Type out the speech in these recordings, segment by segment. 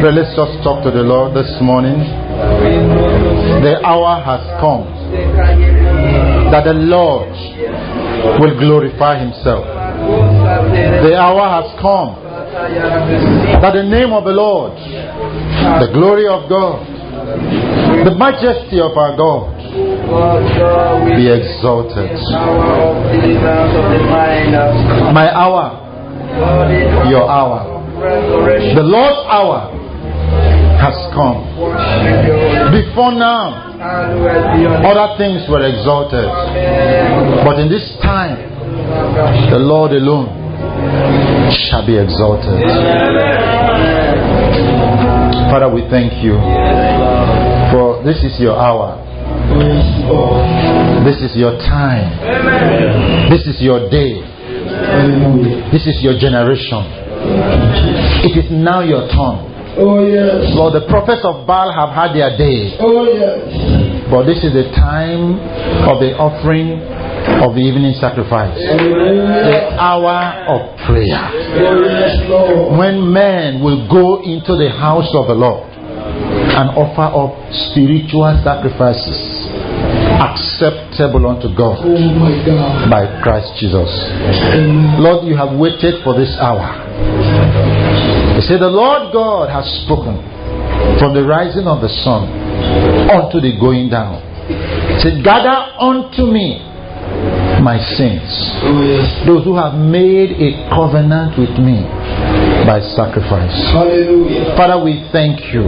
Pray, let's just talk to the Lord this morning. The hour has come that the Lord will glorify Himself. The hour has come that the name of the Lord, the glory of God, the majesty of our God be exalted. My hour, your hour, the Lord's hour has come. Before now, other things were exalted, but in this time, the Lord alone shall be exalted. Father, we thank you for this is your hour. This is your time. This is your day. This is your generation. It is now your turn. Oh yes. Lord, the prophets of Baal have had their day. Oh yes. But this is the time of the offering of the evening sacrifice. The hour of prayer. When men will go into the house of the Lord and offer up spiritual sacrifices acceptable unto God by Christ Jesus. Lord, you have waited for this hour. You say the Lord God has spoken from the rising of the sun unto the going down. He said, gather unto me my saints, those who have made a covenant with me by sacrifice. Hallelujah. Father, we thank you.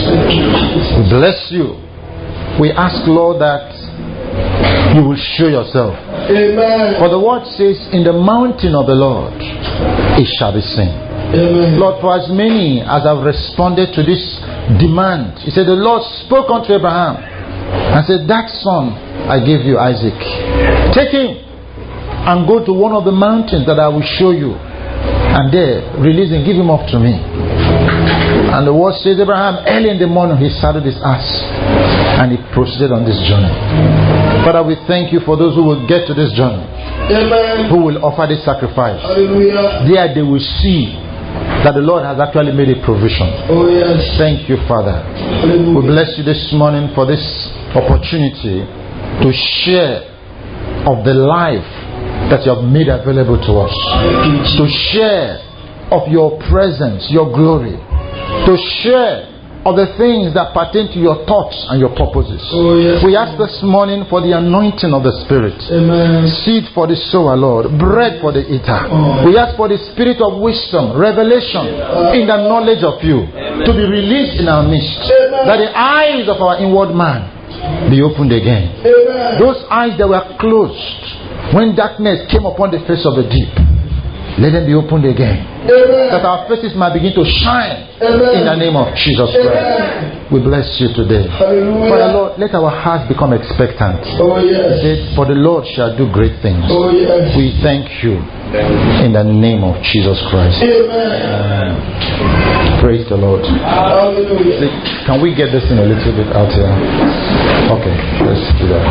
We bless you. We ask, Lord, that you will show yourself. Amen. For the word says, in the mountain of the Lord it shall be seen. Amen. Lord, for as many as have responded to this demand, He said, the Lord spoke unto Abraham and said, that son I gave you, Isaac. Take him and go to one of the mountains that I will show you, and there release him, give him up to me. And the word says, Abraham, early in the morning he saddled his ass and he proceeded on this journey. Father, we thank you for those who will get to this journey. Amen. Who will offer this sacrifice. Hallelujah. There they will see that the Lord has actually made a provision. Oh yes. Thank you, Father. Hallelujah. We bless you this morning for this opportunity to share of the life that you have made available to us. To share of your presence, your glory. To share of the things that pertain to your thoughts and your purposes. Oh, yes. We ask this morning for the anointing of the Spirit. Amen. Seed for the sower, Lord. Bread for the eater. Oh. We ask for the spirit of wisdom, revelation in the knowledge of you to be released in our midst. Amen. That the eyes of our inward man be opened again. Amen. Those eyes that were closed when darkness came upon the face of the deep, let them be opened again. Amen. That our faces might begin to shine. Amen. In the name of Jesus Christ. Amen. We bless you today. Hallelujah. Father, Lord, let our hearts become expectant. Oh yes. For the Lord shall do great things. Oh yes. We thank you in the name of Jesus Christ. Amen. Praise the Lord. Hallelujah. Can we get this in a little bit out here? Okay, let's do that.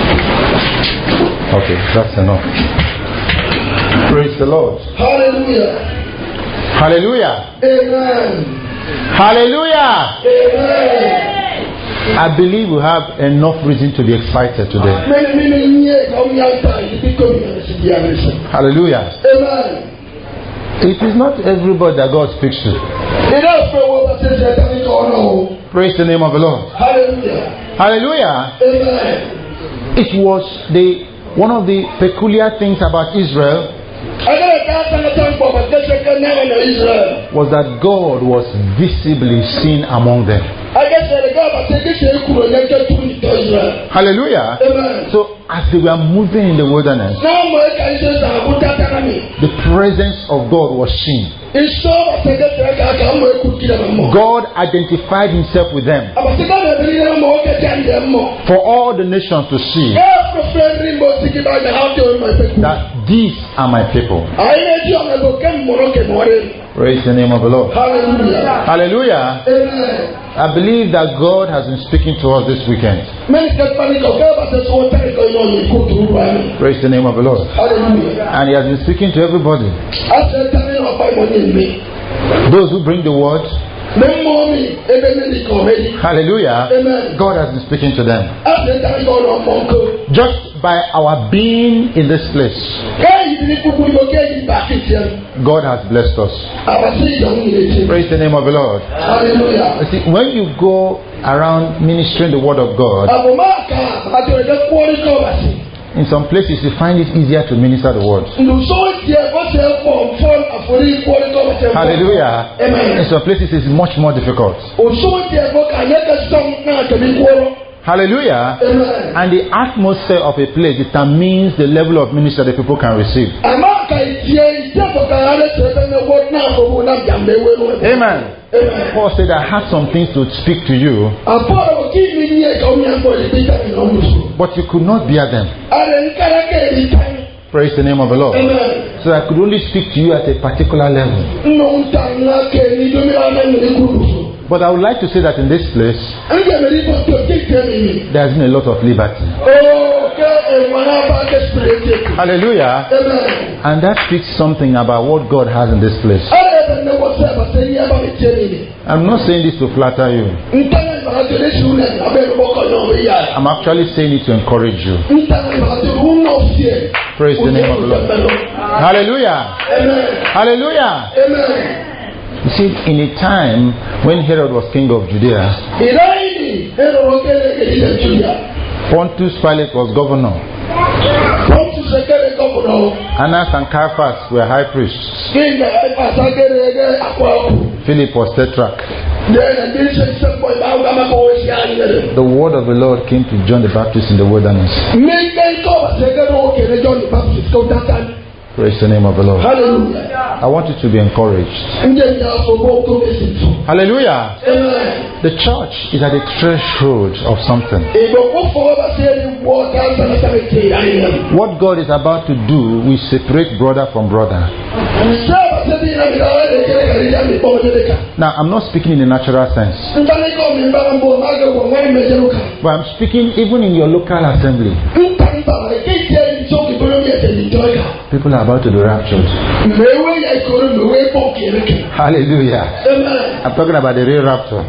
Okay, that's enough. Praise the Lord. Hallelujah. Hallelujah. Amen. Hallelujah. Amen. I believe we have enough reason to be excited today. Hallelujah. Amen. It is not everybody that God speaks to. Praise the name of the Lord. Hallelujah. Hallelujah. Amen. It was one of the peculiar things about Israel was that God was visibly seen among them. Hallelujah. Amen. So as they were moving in the wilderness, the presence of God was seen. God identified Himself with them for all the nations to see that these are my people. Praise the name of the Lord. Hallelujah. Hallelujah. Amen. I believe that God has been speaking to us this weekend. Praise the name of the Lord. Hallelujah. And He has been speaking to everybody. Those who bring the word Hallelujah. Amen. God has been speaking to them. Just by our being in this place, God has blessed us. Praise the name of the Lord. Hallelujah. You see, when you go around ministering the word of God, in some places you find it easier to minister the word. Hallelujah. Amen. In some places it's much more difficult. Hallelujah. Amen. And the atmosphere of a place determines the level of ministry that people can receive. Amen. Amen. Paul said, I had some things to speak to you, but you could not bear them. Praise the name of the Lord. Amen. So I could only speak to you at a particular level. But I would like to say that in this place, there has been a lot of liberty. Hallelujah. Amen. And that speaks something about what God has in this place. I'm not saying this to flatter you. I'm actually saying it to encourage you. Praise the name of the Lord. Hallelujah. Amen. Hallelujah. Amen. You see, in a time when Herod was king of Judea, Pontius Pilate was governor, Annas and Caiaphas were high priests, Philip was tetrarch. The word of the Lord came to John the Baptist in the wilderness. Praise the name of the Lord. Hallelujah. I want you to be encouraged. Hallelujah. Amen. The church is at the threshold of something. What God is about to do will separate brother from brother. Now, I'm not speaking in a natural sense, but I'm speaking even in your local assembly. People are about to be raptured. Hallelujah. Amen. I'm talking about the real rapture.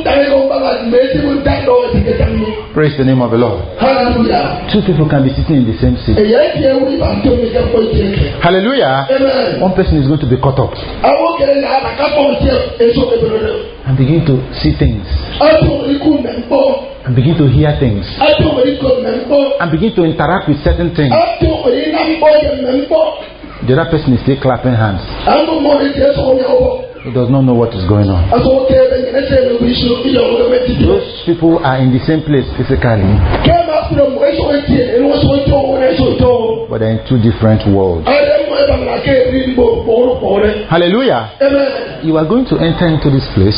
Praise the name of the Lord. Hallelujah. Two people can be sitting in the same seat. Hallelujah. Amen. One person is going to be caught up and begin to see things and begin to hear things and begin to interact with certain things. The other person is still clapping hands. He does not know what is going on. Those people are in the same place physically, but they're in two different worlds. Hallelujah. Amen. You are going to enter into this place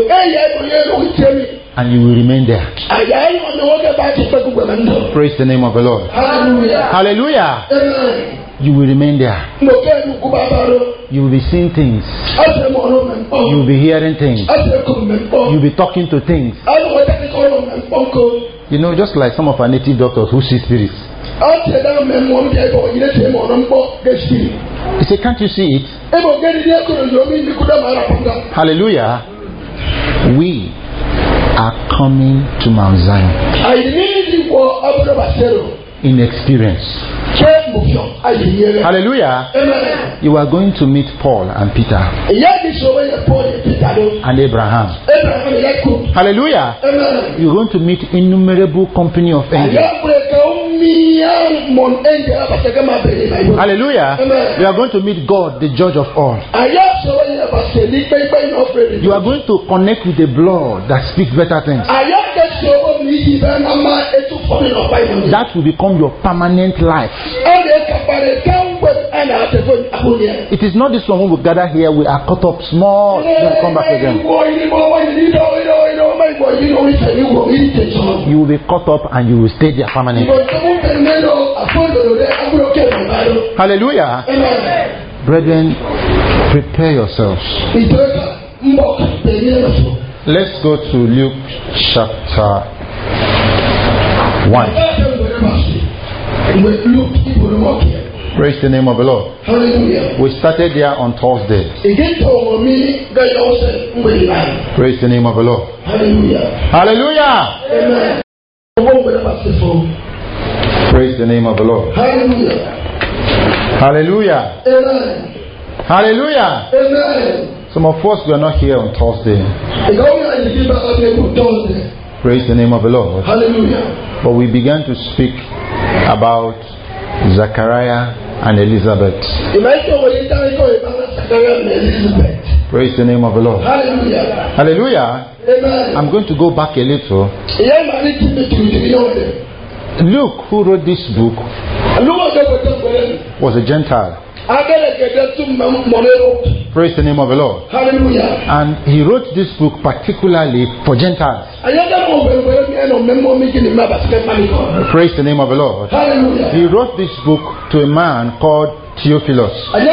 and you will remain there. Praise the name of the Lord. Hallelujah. Hallelujah. Amen. You will remain there. You will be seeing things. You will be hearing things. You will be talking to things. You know, just like some of our native doctors who see spirits. He said, can't you see it? Hallelujah. We are coming to Mount Zion in experience. Hallelujah. Amen. You are going to meet Paul and Peter and Abraham. Hallelujah. Amen. You're going to meet innumerable company of angels. Hallelujah. Amen. You are going to meet God, the judge of all. You are going to connect with the blood that speaks better things. That will become your permanent life. It is not this one when we gather here, we are caught up small, then come back again. You will be caught up and you will stay there permanently. Hallelujah. Amen. Brethren, prepare yourselves. Let's go to Luke chapter 1. Praise the name of the Lord. Hallelujah. We started there on Thursday. Praise the name of the Lord. Hallelujah. Hallelujah. Amen. Praise the name of the Lord. Hallelujah. Hallelujah. Amen. Hallelujah. Amen. Some of us were not here on Thursday. Praise the name of the Lord. Hallelujah. But we began to speak about Zachariah and Elizabeth. Praise the name of the Lord. Hallelujah. Hallelujah. Amen. I'm going to go back a little. Luke, who wrote this book, was a Gentile. Praise the name of the Lord. Hallelujah. And he wrote this book particularly for Gentiles. Praise the name of the Lord. Hallelujah. He wrote this book to a man called Theophilus.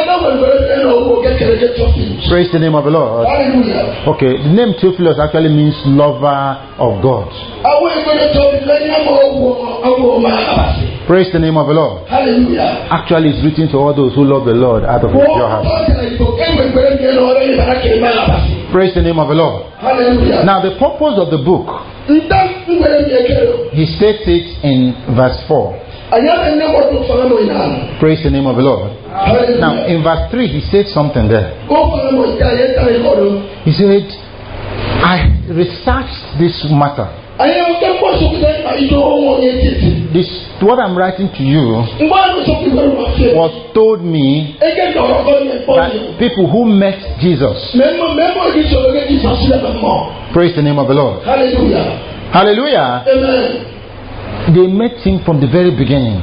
Praise the name of the Lord. Hallelujah. Okay, the name Theophilus actually means lover of God. Praise the name of the Lord. Hallelujah. Actually, it's written to all those who love the Lord out of his pure heart. Praise the name of the Lord. Hallelujah. Now, the purpose of the book, he states it in verse 4. Praise the name of the Lord. Hallelujah. Now, in verse 3, he said something there. He said, I researched this matter. This, what I'm writing to you, was told me that people who met Jesus. Praise the name of the Lord. Hallelujah. Hallelujah. Amen. They met him from the very beginning.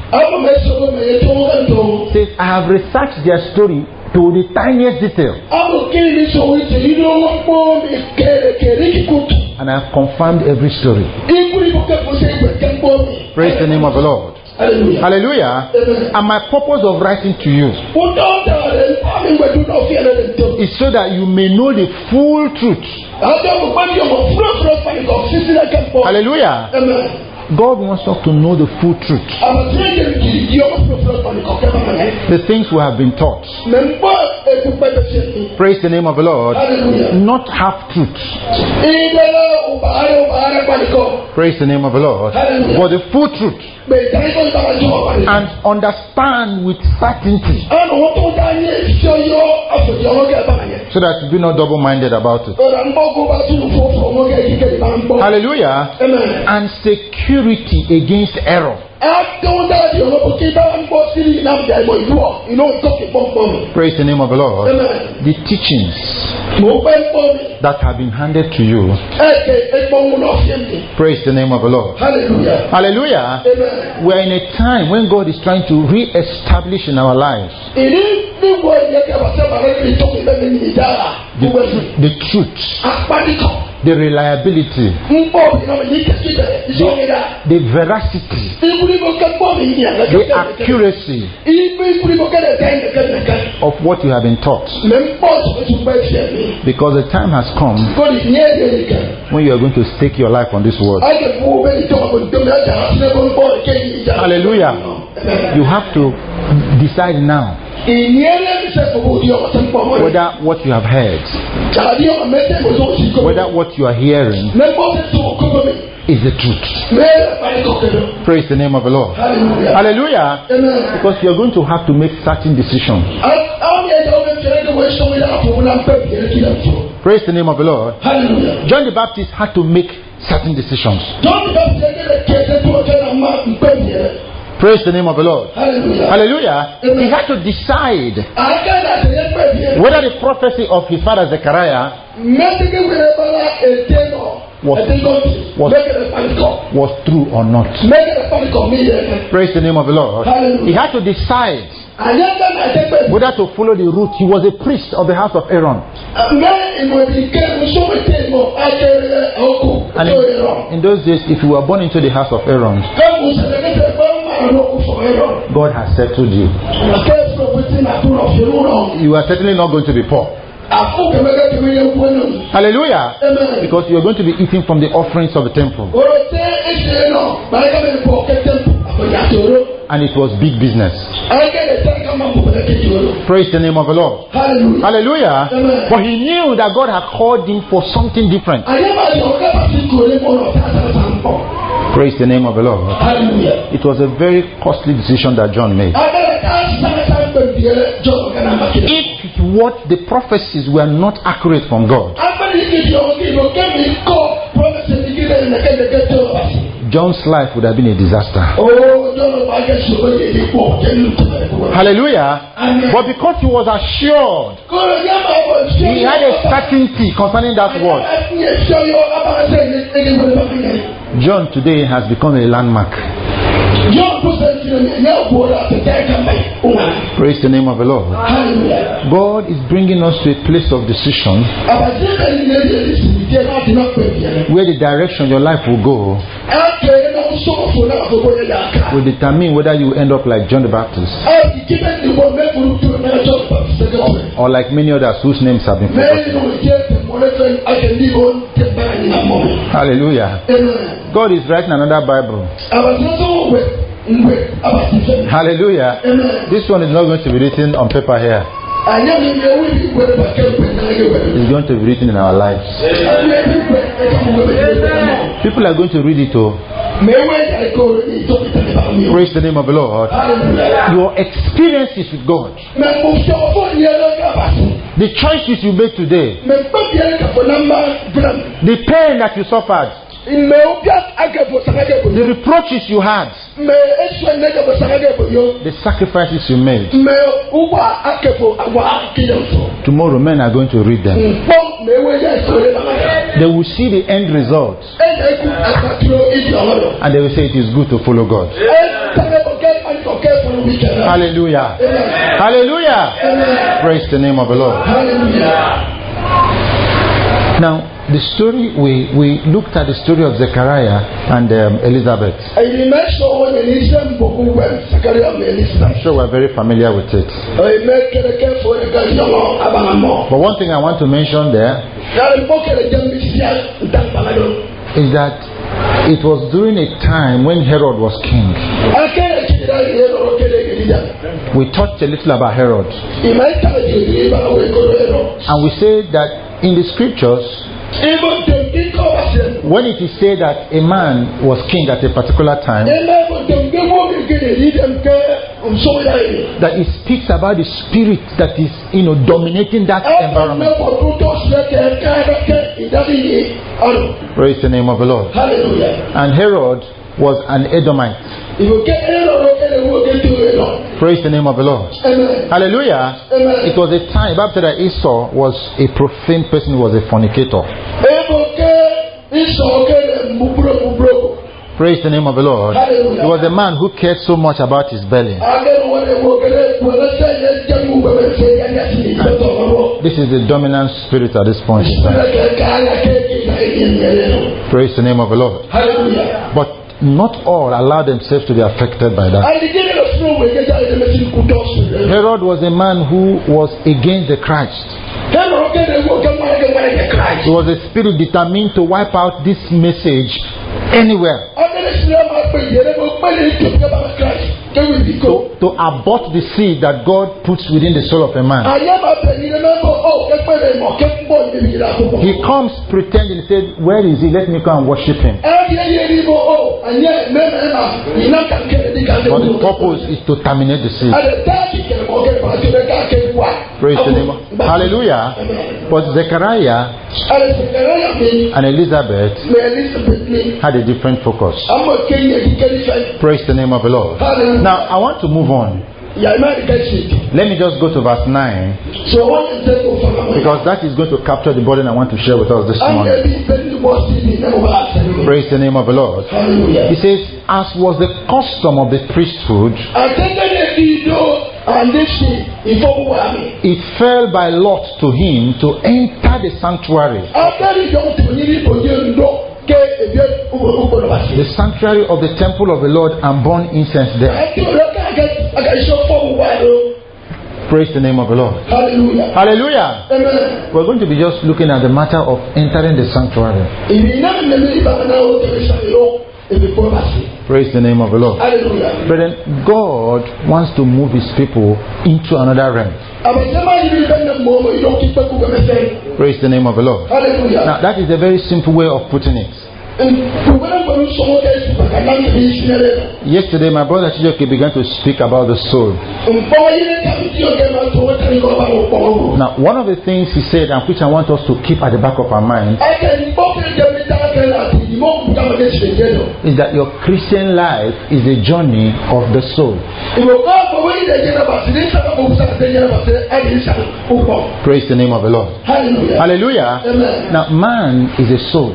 Says, I have researched their story to the tiniest detail, and I have confirmed every story. Praise the name of the Lord. Hallelujah. Hallelujah. And my purpose of writing to you is so that you may know the full truth. Hallelujah. Amen. God wants us to know the full truth. The things we have been taught. Praise the name of the Lord. Hallelujah. Not half truth. Praise the name of the Lord. Hallelujah. But the full truth. And understand with certainty, so that you be not double-minded about it. Hallelujah. Amen. And security against error. Praise the name of the Lord. Amen. The teachings that have been handed to you. Praise the name of the Lord. Hallelujah. Hallelujah. Amen. We are in a time when God is trying to re-establish in our lives the truth, the reliability, the veracity, the accuracy of what you have been taught. Because the time has come when you are going to stake your life on this word. Hallelujah. You have to decide now whether what you have heard, whether what you are hearing is the truth. Praise the name of the Lord. Hallelujah. Hallelujah. Amen. Because you are going to have to make certain decisions. Praise the name of the Lord. Hallelujah. John the Baptist had to make certain decisions. Praise the name of the Lord. Hallelujah. Hallelujah. He had to decide whether the prophecy of his father Zechariah was true or not. Praise the name of the Lord. Hallelujah. He had to decide whether to follow the route. He was a priest of the house of Aaron. And in those days, if you were born into the house of Aaron, God has settled you. You are certainly not going to be poor. Hallelujah. Amen. Because you are going to be eating from the offerings of the temple. and it was big business. Praise the name of the Lord. Hallelujah. Hallelujah. Amen. But he knew that God had called him for something different. Praise the name of the Lord. Hallelujah. It was a very costly decision that John made. If what the prophecies were not accurate from God, John's life would have been a disaster. Hallelujah. But because he was assured, he had a certainty concerning that word. John today has become a landmark. Praise the name of the Lord. God is bringing us to a place of decision where the direction your life will go will determine whether you end up like John the Baptist or like many others whose names have been forgotten. Hallelujah. God is writing another Bible. Hallelujah. This one is not going to be written on paper here. It's going to be written in our lives. People are going to read it all. Praise the name of the Lord. Your experiences with God, the choices you made today, the pain that you suffered, the reproaches you had, the sacrifices you made. Tomorrow men are going to read them. They will see the end result and they will say it is good to follow God. Hallelujah. Hallelujah. Praise the name of the Lord. Now, the story, we looked at the story of Zechariah and Elizabeth. I'm sure we're very familiar with it. But one thing I want to mention there is that it was during a time when Herod was king. We talked a little about Herod. And we said that in the scriptures, when it is said that a man was king at a particular time, that it speaks about the spirit that is, dominating that environment. Praise the name of the Lord. Hallelujah. And Herod was an Edomite. Praise the name of the Lord. Amen. Hallelujah. Amen. It was a time, Bible said that Esau was a profane person, was a fornicator. Praise the name of the Lord. Hallelujah. He was a man who cared so much about his belly. This is the dominant spirit at this point in time. Praise the name of the Lord. Hallelujah. But not all allow themselves to be affected by that. Herod was a man who was against the Christ. It was a spirit determined to wipe out this message anywhere. To abort the seed that God puts within the soul of a man. He comes pretending, he said, where is he? Let me go and worship him. But the purpose is to terminate the seed. Praise the name of Hallelujah. But Zechariah and Elizabeth had a different focus. Praise the name of the Lord. Now I want to move on. Let me just go to verse 9, because that is going to capture the burden I want to share with us this morning. Praise the name of the Lord. He says, as was the custom of the priesthood, it fell by lot to him to enter the sanctuary. The sanctuary of the temple of the Lord, and burn incense there. Praise the name of the Lord. Hallelujah. Hallelujah. Amen. We're going to be just looking at the matter of entering the sanctuary. Praise the name of the Lord. Hallelujah. Brethren, God wants to move his people into another realm. Praise the name of the Lord. Hallelujah. Now, that is a very simple way of putting it. Yesterday, my brother Chijoke began to speak about the soul. Now, one of the things he said, and which I want us to keep at the back of our minds, is that your Christian life is a journey of the soul. Praise the name of the Lord. Hallelujah. Hallelujah. Amen. Now, man is a soul.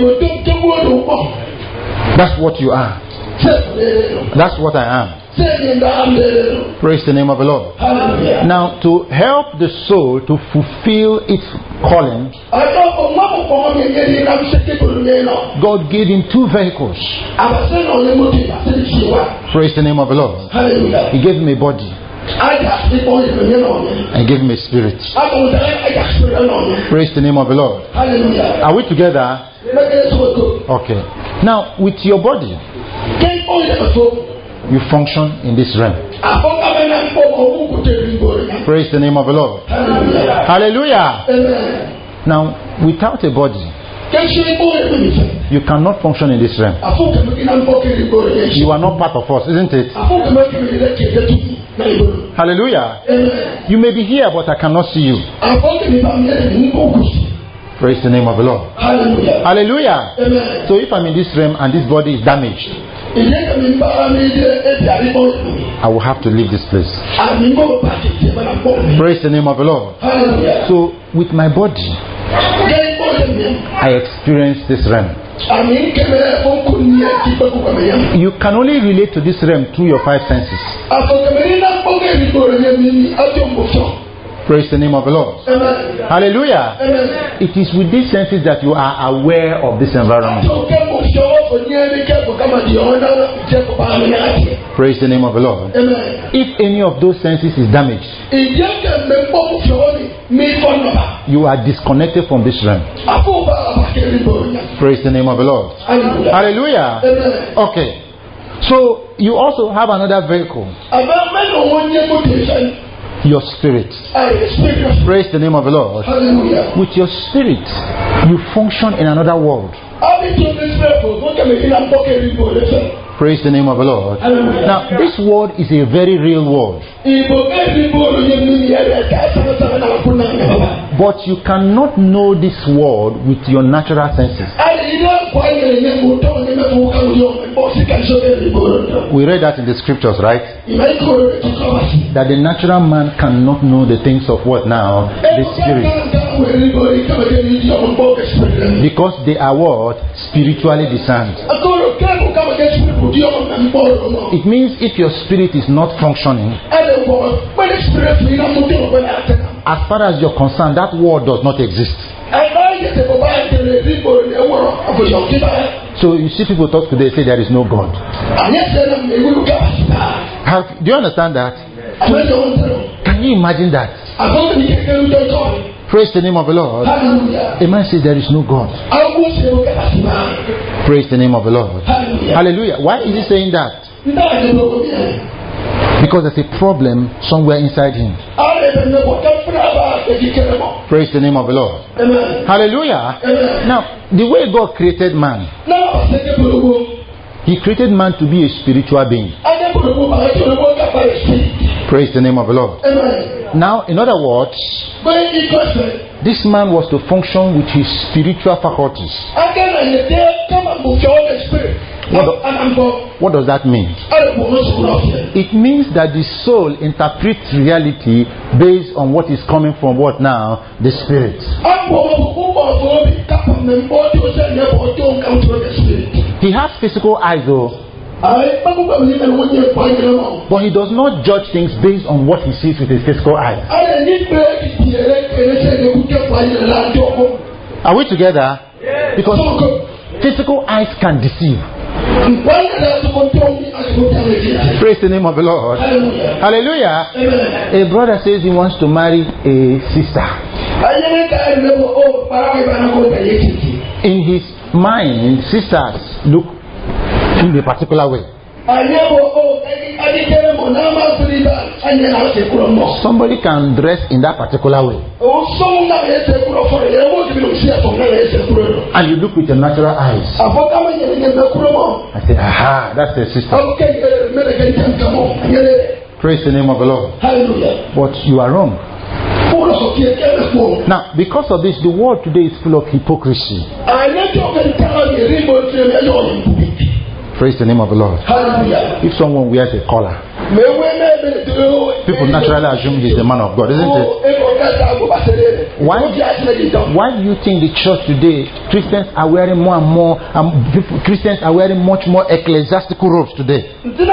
That's what you are. That's what I am. Praise the name of the Lord. Hallelujah. Now, to help the soul to fulfill its calling, God gave him two vehicles. Praise the name of the Lord. Hallelujah. He gave him a body and gave him a spirit. Praise the name of the Lord. Hallelujah. Are we together? Okay. Now, with your body, you function in this realm. Praise the name of the Lord. Hallelujah. Hallelujah. Amen. Now, without a body, you cannot function in this realm. You are not part of us, isn't it? Hallelujah. Amen. You may be here, but I cannot see you. Praise the name of the Lord. Hallelujah. Hallelujah. Amen. So if I'm in this realm and this body is damaged, I will have to leave this place. Praise the name of the Lord. Hallelujah. So with my body, I experience this realm. You can only relate to this realm through your five senses. Praise the name of the Lord. Amen. Hallelujah. Amen. It is with these senses that you are aware of this environment. Praise the name of the Lord. Amen. If any of those senses is damaged, you are disconnected from this realm. Praise the name of the Lord. Hallelujah. Hallelujah. Amen. Okay. So you also have another vehicle, your spirit. Praise the name of the Lord. Hallelujah. With your spirit, you function in another world. Praise the name of the Lord. Hallelujah. Now, this world is a very real world. But you cannot know this world with your natural senses. We read that in the scriptures, right? That the natural man cannot know the things of what now? The spirit. Because they are what? Spiritually discerned. It means if your spirit is not functioning, as far as you're concerned, that world does not exist. So you see people talk today, say there is no God. Do you understand that? Can you imagine that? Praise the name of the Lord. A man says there is no God. Praise the name of the Lord. Hallelujah. Why is he saying that? Because there's a problem somewhere inside him. Praise the name of the Lord. Amen. Hallelujah. Amen. Now, the way God created man, He created man to be a spiritual being. Praise the name of the Lord. Amen. Now, in other words, this man was to function with his spiritual faculties. What does that mean? It means that the soul interprets reality based on what is coming from what now? The spirit. He has physical eyes though, but he does not judge things based on what he sees with his physical eyes. Are we together? Because physical eyes can deceive. Praise the name of the Lord. Hallelujah. Hallelujah. Amen. A brother says he wants to marry a sister. In his mind, sisters look in a particular way. Somebody can dress in that particular way. And you look with your natural eyes. I say, aha, that's the sister. Praise the name of the Lord. Hallelujah. But you are wrong. Now, because of this, the world today is full of hypocrisy. Praise the name of the Lord. Hallelujah. If someone wears a collar, people naturally assume he's a man of God, isn't it? Why do you think the church today, Christians are wearing more and more, Christians are wearing much more ecclesiastical robes today?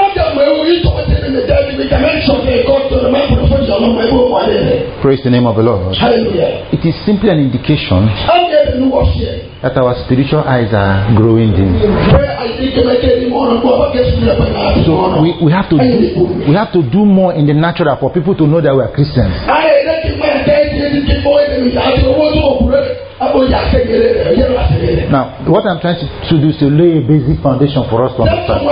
Praise the name of the Lord. Hallelujah. It is simply an indication that our spiritual eyes are growing dim. So we have to do more in the natural for people to know that we are Christians. Now, what I'm trying to do is to lay a basic foundation for us to understand.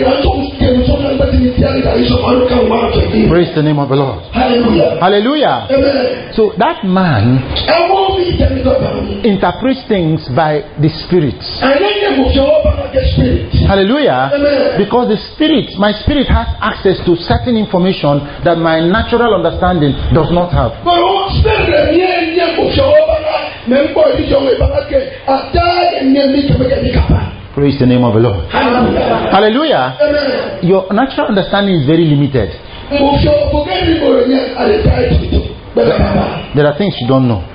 Praise the name of the Lord. Hallelujah. Hallelujah. Amen. So that man interprets things by the Spirit. Hallelujah. Amen. Because the Spirit, my spirit has access to certain information that my natural understanding does not have. Praise the name of the Lord. Hallelujah. Hallelujah. Amen. Your natural understanding is very limited. There are things you don't know.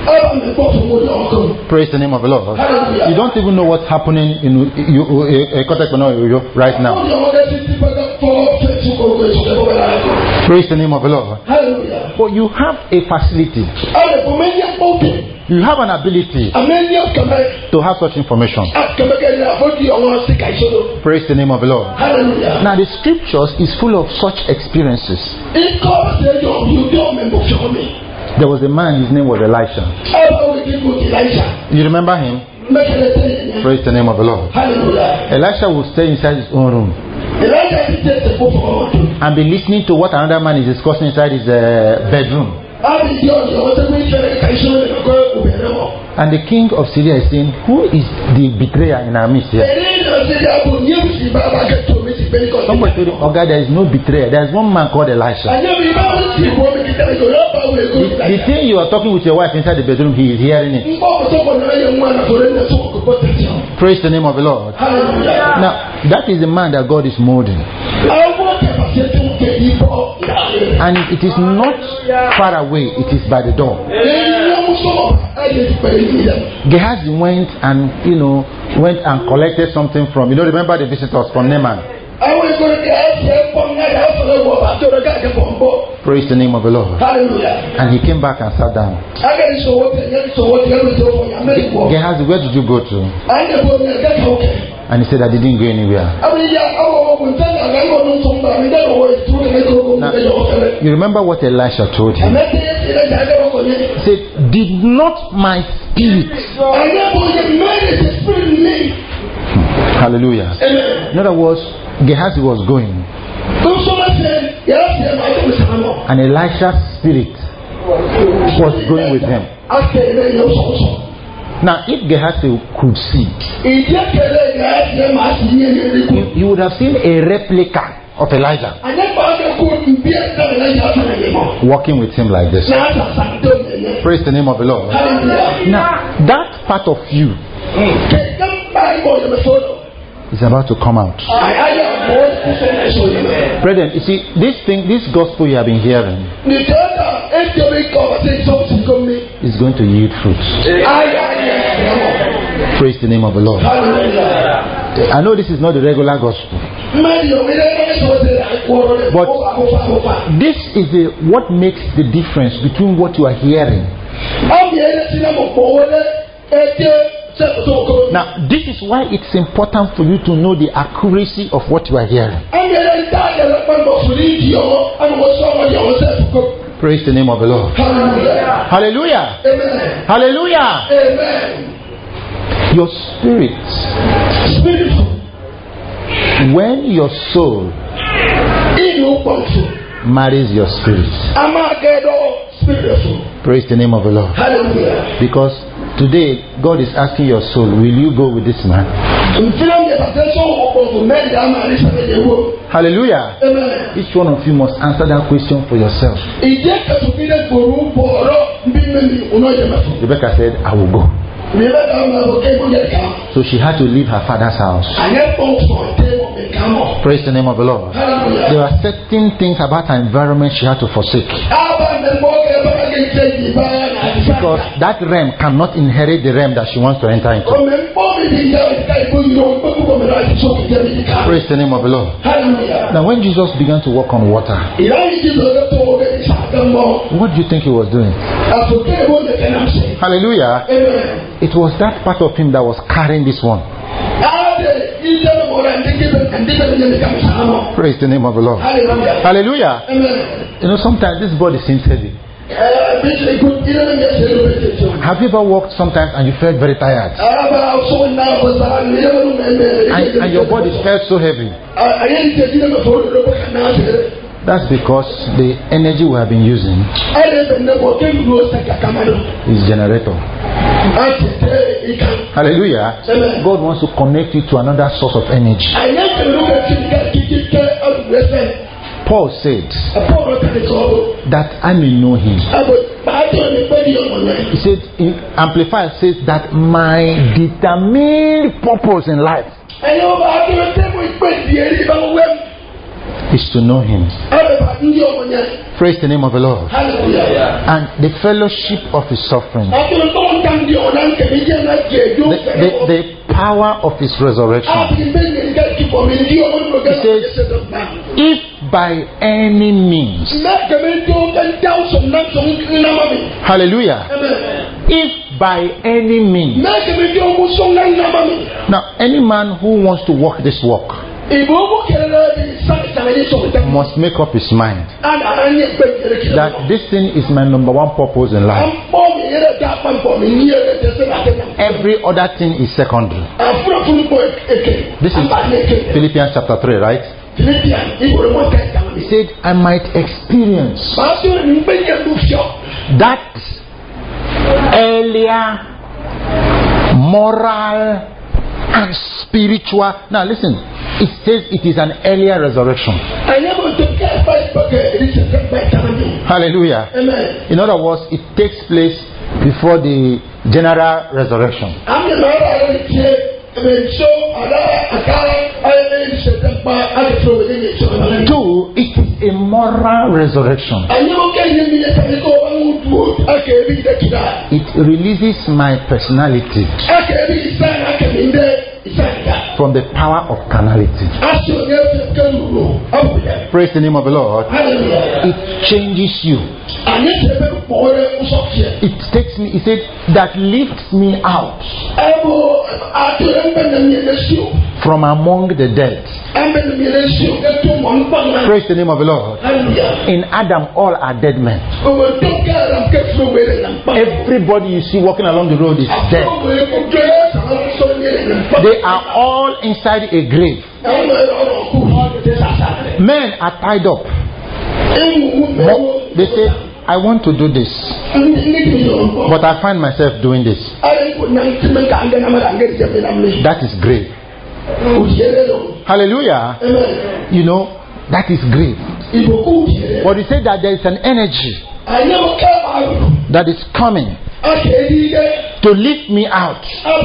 Praise the name of the Lord. Hallelujah. You don't even know what's happening in right now. Praise the name of the Lord. Hallelujah. But you have a facility. You have an ability to have such information. Praise the name of the Lord. Hallelujah. Now the scriptures is full of such experiences. There was a man, his name was Elisha. You remember him? Praise the name of the Lord. Hallelujah. Elisha would stay inside his own room and be listening to what another man is discussing inside his bedroom. And the king of Syria is saying, who is the betrayer in our midst here? Somebody told him, oh God, there is no betrayer. There is one man called Elisha. The thing you are talking with your wife inside the bedroom, he is hearing it. Praise the name of the Lord. Hallelujah. Now, that is the man that God is molding. And it is not far away, it is by the door. Gehazi went and collected something from, remember the visitors from Naaman. Praise the name of the Lord. Hallelujah. And he came back and sat down. Gehazi, where did you go to? And he said, I didn't go anywhere. Now, you remember what Elisha told him? He said, did not my spirit. Hallelujah. In other words, Gehazi was going. And Elisha's spirit was going with him. Now, if Gehazi could see, you would have seen a replica of Elijah walking with him like this. Praise the name of the Lord. Now, that part of you is about to come out. Brethren, you see, this gospel you have been hearing is going to yield fruits. Praise the name of the Lord. I know this is not the regular gospel, but this is what makes the difference between what you are hearing. Now, this is why it's important for you to know the accuracy of what you are hearing. Praise the name of the Lord. Hallelujah. Hallelujah. Amen. Hallelujah. Amen. Your spirit When your soul marries your spirit, praise the name of the Lord. Hallelujah. Because today God is asking your soul, will you go with this man? Hallelujah. Amen. Each one of you must answer that question for yourself. Rebecca said, I will go. So she had to leave her father's house. Praise the name of the Lord. Hallelujah. There are certain things about her environment she had to forsake. Because that realm cannot inherit the realm that she wants to enter into. Praise the name of the Lord. Hallelujah. Now when Jesus began to walk on water, what do you think he was doing? Hallelujah. Amen. It was that part of him that was carrying this one. Praise the name of the Lord. Hallelujah. Hallelujah. Amen. You know, sometimes this body seems heavy. Have you ever walked sometimes and you felt very tired? And your body felt so heavy. That's because the energy we have been using is generator. Hallelujah. God wants to connect you to another source of energy. Paul said that I may know him. He said, Amplified says that my determined purpose in life is to know him. Praise the name of the Lord. And the fellowship of his suffering, the power of his resurrection. He says, if by any means, hallelujah, if by any means. Now any man who wants to walk this walk must make up his mind that this thing is my number one purpose in life. Every other thing is secondary. This is Philippians chapter 3, right? He said, I might experience that earlier moral and spiritual. Now listen, it says it is an earlier resurrection. Hallelujah. Amen. In other words, it takes place before the general resurrection. Two, it is a moral resurrection. It releases my personality from the power of carnality. Praise the name of the Lord. It changes you. It takes me, he said, that lifts me out from among the dead. Praise the name of the Lord. In Adam, all are dead men. Everybody you see walking along the road is dead. They are all inside a grave. Men are tied up. They say, I want to do this, but I find myself doing this. That is grave. Hallelujah. You know, that is grave. But he said that there is an energy that is coming to lift me out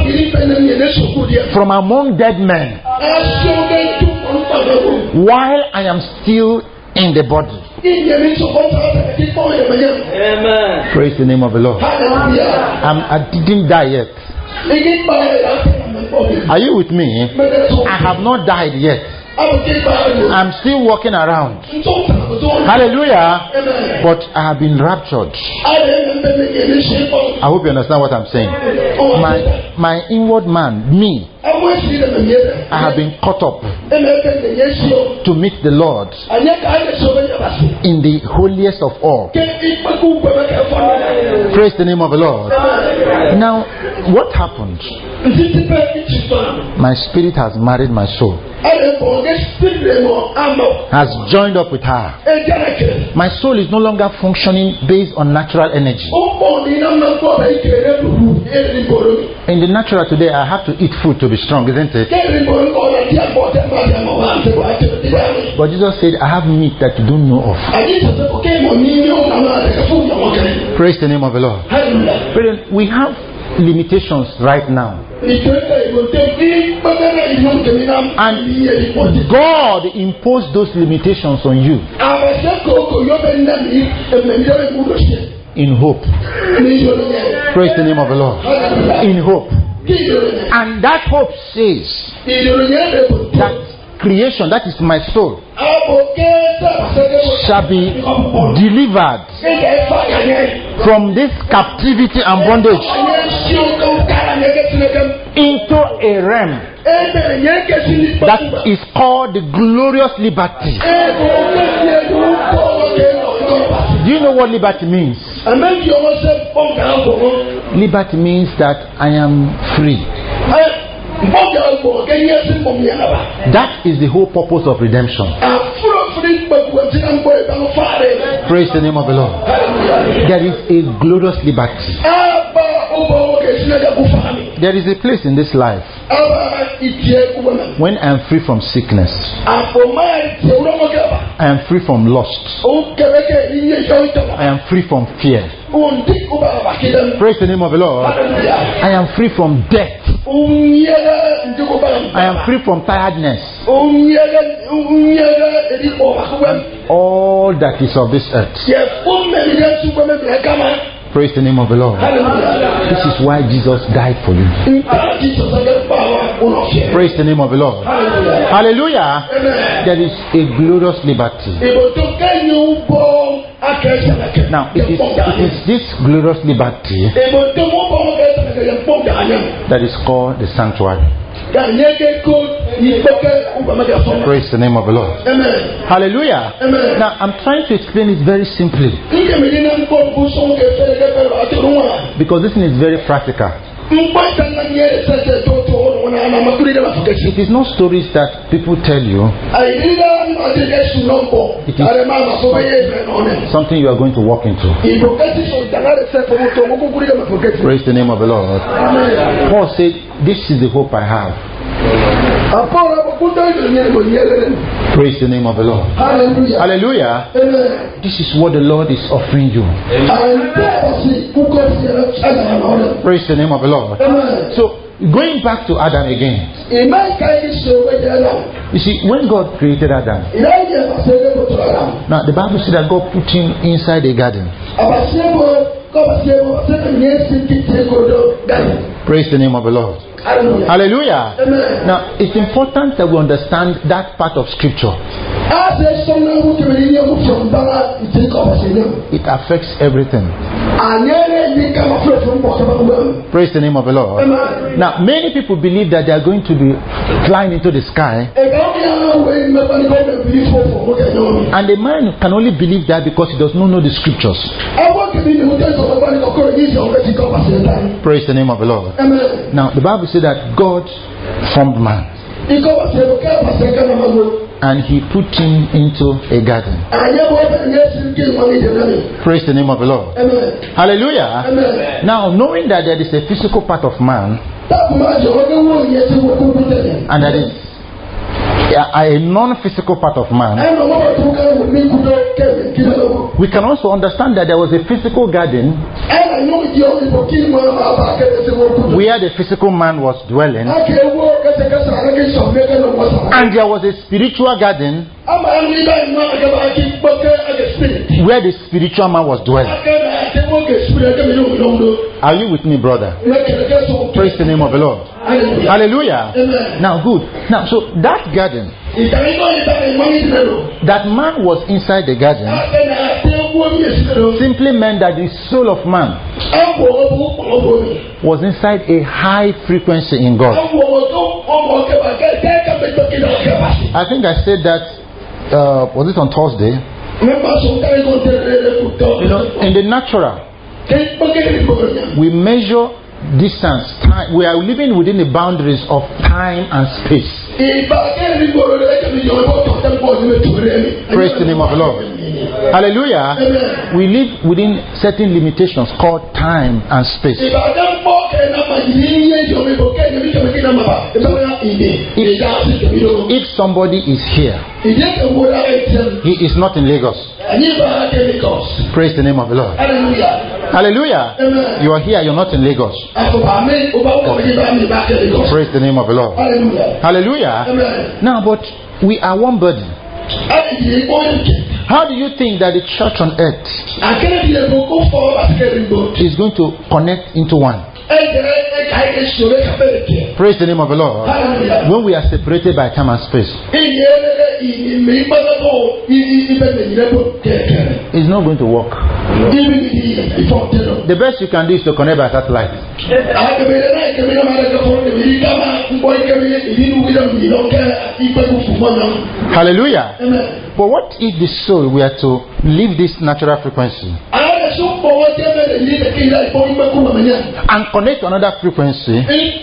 from among dead men while I am still in the body. Amen. Praise the name of the Lord. I didn't die yet. Are you with me? I have not died yet. I'm still walking around. Hallelujah. But I have been raptured. I hope you understand what I'm saying. My inward man, me, I have been caught up to meet the Lord in the holiest of all. Praise the name of the Lord. Now, What happened? My spirit has married my soul, has joined up with her. My soul is no longer functioning based on natural energy. In the natural today, I have to eat food to be strong, isn't it? But Jesus said, I have meat that you don't know of. Praise the name of the Lord. Brethren, we have limitations right now. And God imposed those limitations on you in hope. Praise the name of the Lord. In hope. And that hope says that creation, that is my soul, shall be delivered from this captivity and bondage into a realm that is called the glorious liberty. Do you know what liberty means? Liberty means that I am free. That is the whole purpose of redemption. Praise the name of the Lord. There is a glorious liberty. There is a place in this life when I am free from sickness, I am free from lust, I am free from fear. Praise the name of the Lord. I am free from death. I am free from tiredness. All that is of this earth. Praise the name of the Lord. This is why Jesus died for you. Praise the name of the Lord. Hallelujah. There is a glorious liberty. Now, it is this glorious liberty that is called the sanctuary. Praise the name of the Lord. Amen. Hallelujah. Amen. Now, I'm trying to explain it very simply because this thing is very practical. It is not stories that people tell you. It is something you are going to walk into. Praise the name of the Lord. Amen. Paul said, this is the hope I have. Praise the name of the Lord. Hallelujah. Hallelujah. Amen. This is what the Lord is offering you. Praise the name of the Lord. Amen. So, going back to Adam again. You see, when God created Adam, now the Bible said that God put him inside a garden. Praise the name of the Lord. Hallelujah. Amen. Now, it's important that we understand that part of scripture. It affects everything. Praise the name of the Lord. Amen. Now, many people believe that they are going to be flying into the sky, and the man can only believe that because he does not know the scriptures. Praise the name of the Lord. Amen. Now, the Bible says that God formed man and he put him into a garden. Praise the name of the Lord. Amen. Hallelujah. Amen. Now, knowing that there is a physical part of man and there is a non-physical part of man, we can also understand that there was a physical garden where the physical man was dwelling, and there was a spiritual garden where the spiritual man was dwelling. Are you with me, brother? Praise the name of the Lord. Hallelujah. Amen. Now, good. Now, so that garden, that man was inside the garden, simply meant that the soul of man was inside a high frequency in God. I think I said that, was it on Thursday? You know, in the natural, we measure distance. Time, we are living within the boundaries of time and space. Praise the name of the Lord. Hallelujah. Amen. We live within certain limitations called time and space. If somebody is here, he is not in Lagos. Praise the name of the Lord. Hallelujah. Amen. You are here, you're not in Lagos. Praise the name of the Lord. Hallelujah. Amen. Now, but we are one body. How do you think that the church on earth is going to connect into one? Praise the name of the Lord. Hallelujah. When we are separated by time and space, it's not going to work. The best you can do is to connect by satellite. Hallelujah. Amen. But what if the soul were to leave this natural frequency and connect to another frequency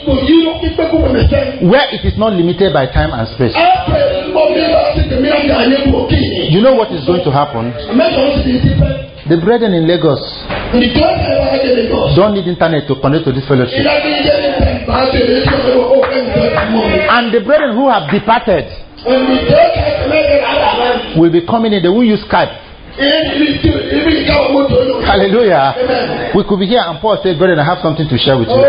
where it is not limited by time and space? You know what is going to happen? The brethren in Lagos don't need internet to connect to this fellowship. And the brethren who have departed will be coming in. They will use Skype. Hallelujah. Amen. We could be here and Paul said, brethren, I have something to share with you.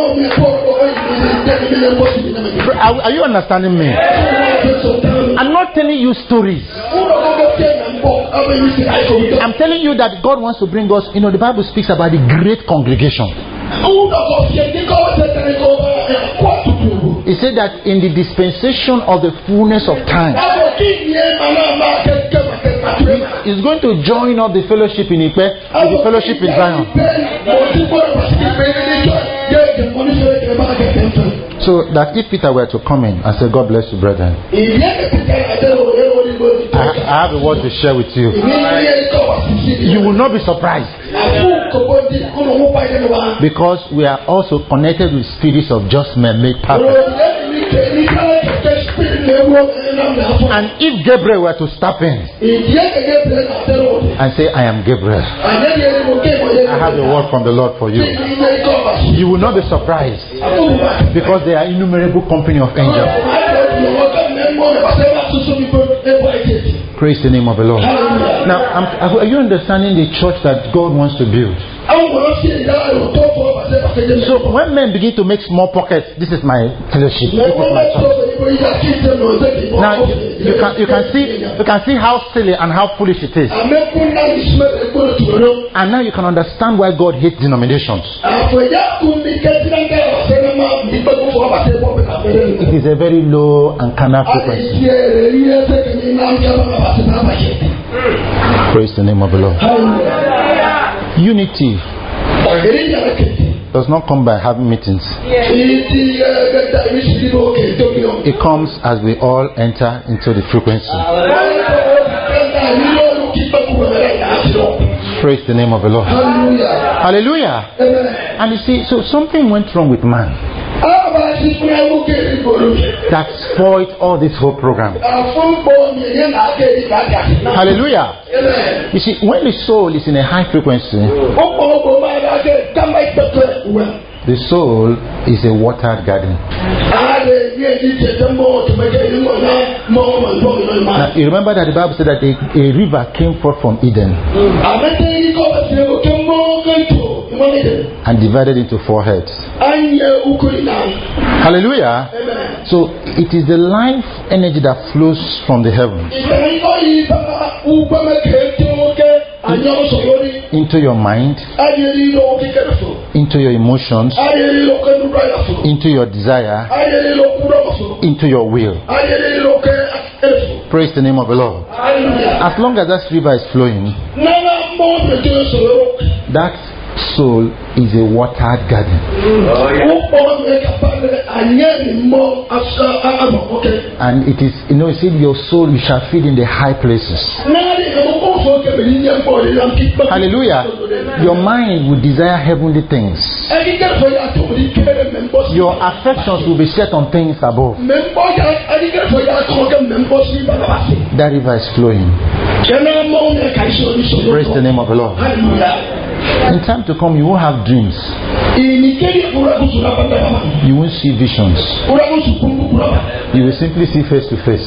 Are you understanding me? I'm not telling you stories. I'm telling you that God wants to bring us, the Bible speaks about the great congregation. He said that in the dispensation of the fullness of time, he's going to join up the fellowship in Ipe with the fellowship in Zion. So that if Peter were to come in and say, God bless you, brethren, I have a word to share with you, you will not be surprised, because we are also connected with spirits of just men made perfect. And if Gabriel were to step in and say, I am Gabriel, I have a word from the Lord for you, you will not be surprised, because there are innumerable company of angels. Praise the name of the Lord. Now, are you understanding the church that God wants to build? So when men begin to make small pockets, this is my fellowship, this is my church. Now you can see how silly and how foolish it is. And now you can understand why God hates denominations. It is a very low and carnal frequency. Praise the name of the Lord. Unity does not come by having meetings. It comes as we all enter into the frequency. Praise the name of the Lord. Hallelujah. And you see, so something went wrong with man that spoiled all this whole program. Hallelujah. You see, when the soul is in a high frequency, the soul is a watered garden. Now, you remember that the Bible said that a river came forth from Eden and divided into 4 heads. Hallelujah. So it is the life energy that flows from the heavens into your mind, into your emotions, into your desire, into your will. Praise the name of the Lord. As long as that river is flowing, that soul is a watered garden. And it is, you said your soul you shall feed in the high places. Hallelujah. Your mind will desire heavenly things. Your affections will be set on things above. That river is flowing. Praise the name of the Lord. In time to come, you won't have dreams. You won't see visions. You will simply see face to face.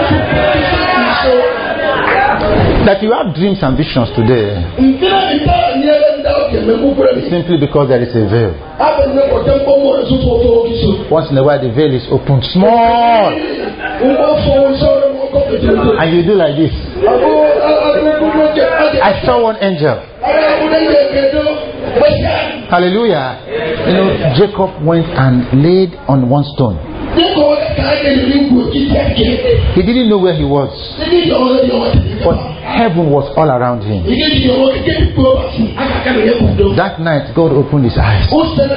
That you have dreams and visions today simply because there is a veil. Once in a while the veil is opened small and you do like this. I saw one angel. Hallelujah. You know, Jacob went and laid on one stone. He didn't know where he was, but heaven was all around him. That night God opened his eyes.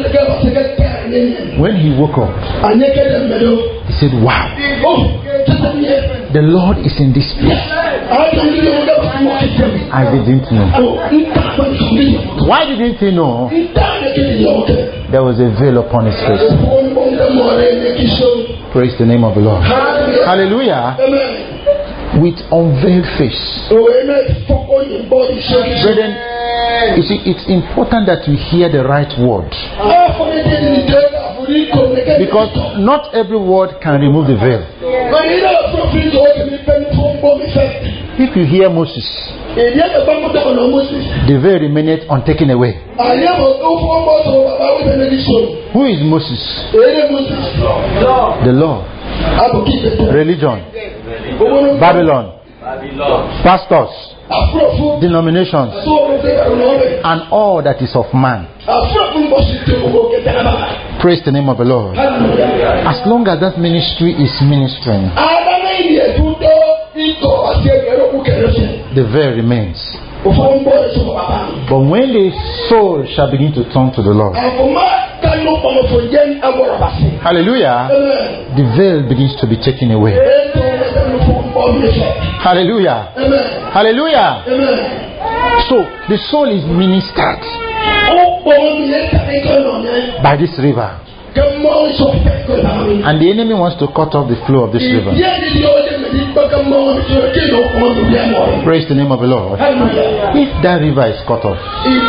When he woke up, he said, wow, the Lord is in this place. I didn't know. Why didn't he know? There was a veil upon his face. Praise the name of the Lord. Hallelujah. With unveiled face. Brethren, you see, it's important that we hear the right word. Because not every word can remove the veil. If you hear Moses, the veil remaineth untaken away. Who is Moses? The law, religion, Babylon, pastors, denominations, and all that is of man. Praise the name of the Lord. As long as that ministry is ministering, the veil remains. But when the soul shall begin to turn to the Lord, hallelujah, the veil begins to be taken away. Hallelujah. Hallelujah. So the soul is ministered by this river, and the enemy wants to cut off the flow of this river. Praise the name of the Lord. If that river is cut off,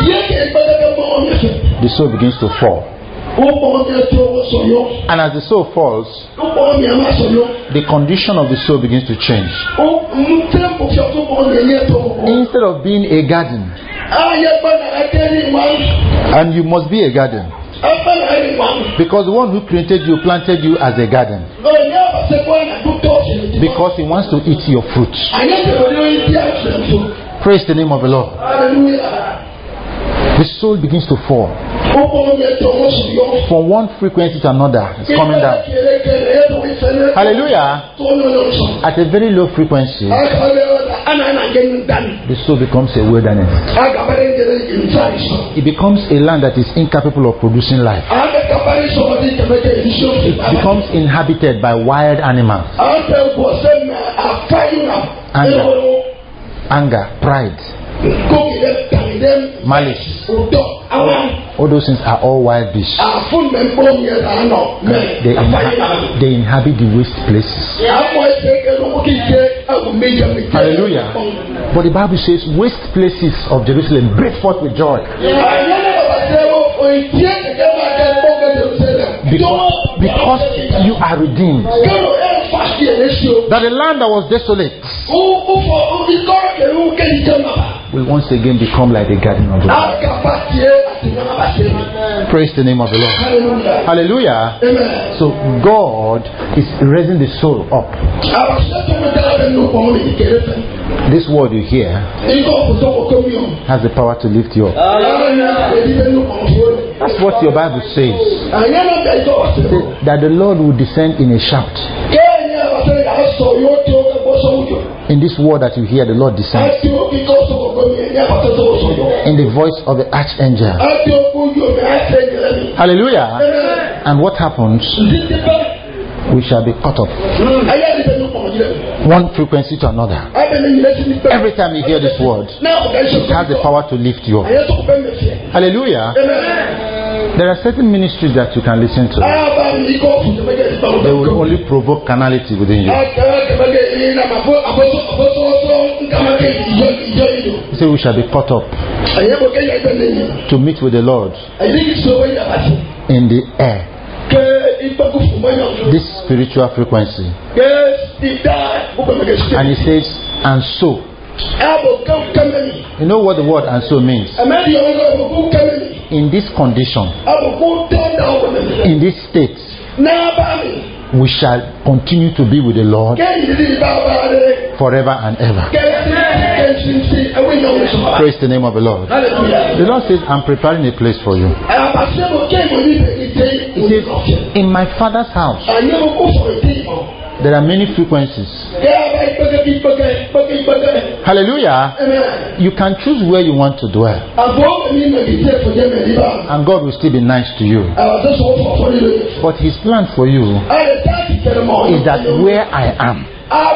the soul begins to fall. And as the soul falls, the condition of the soul begins to change. Instead of being a garden, and you must be a garden, because the one who created you planted you as a garden, because he wants to eat your fruits. Praise the name of the Lord. The soul begins to fall from one frequency to another. It's coming down. Hallelujah. At a very low frequency, the soul becomes a wilderness. It becomes a land that is incapable of producing life. It becomes inhabited by wild animals. Anger, pride, malice, all those things are all wild beasts. They inhabit the waste places. Hallelujah. But the Bible says, waste places of Jerusalem break forth with joy. Because you are redeemed. That the land that was desolate will once again become like the garden of the Lord. Praise the name of the Lord. Hallelujah. So God is raising the soul up. This word you hear has the power to lift you up. That's what your Bible says. That the Lord will descend in a shout. In this word that you hear, the Lord descends in the voice of the archangel. Hallelujah. And what happens? We shall be cut off. one frequency to another. Every time you hear this word, it has the power to lift you up. Hallelujah. There are certain ministries that you can listen to. They will only provoke carnality within you. You say we shall be caught up to meet with the Lord in the air. This spiritual frequency. And he says, and so. You know what the word and so means? In this condition, in this state, we shall continue to be with the Lord forever and ever. Praise the name of the Lord. The Lord says, I'm preparing a place for you. He says, in my Father's house, there are many frequencies. Hallelujah. You can choose where you want to dwell. And God will still be nice to you. But His plan for you is that where I am,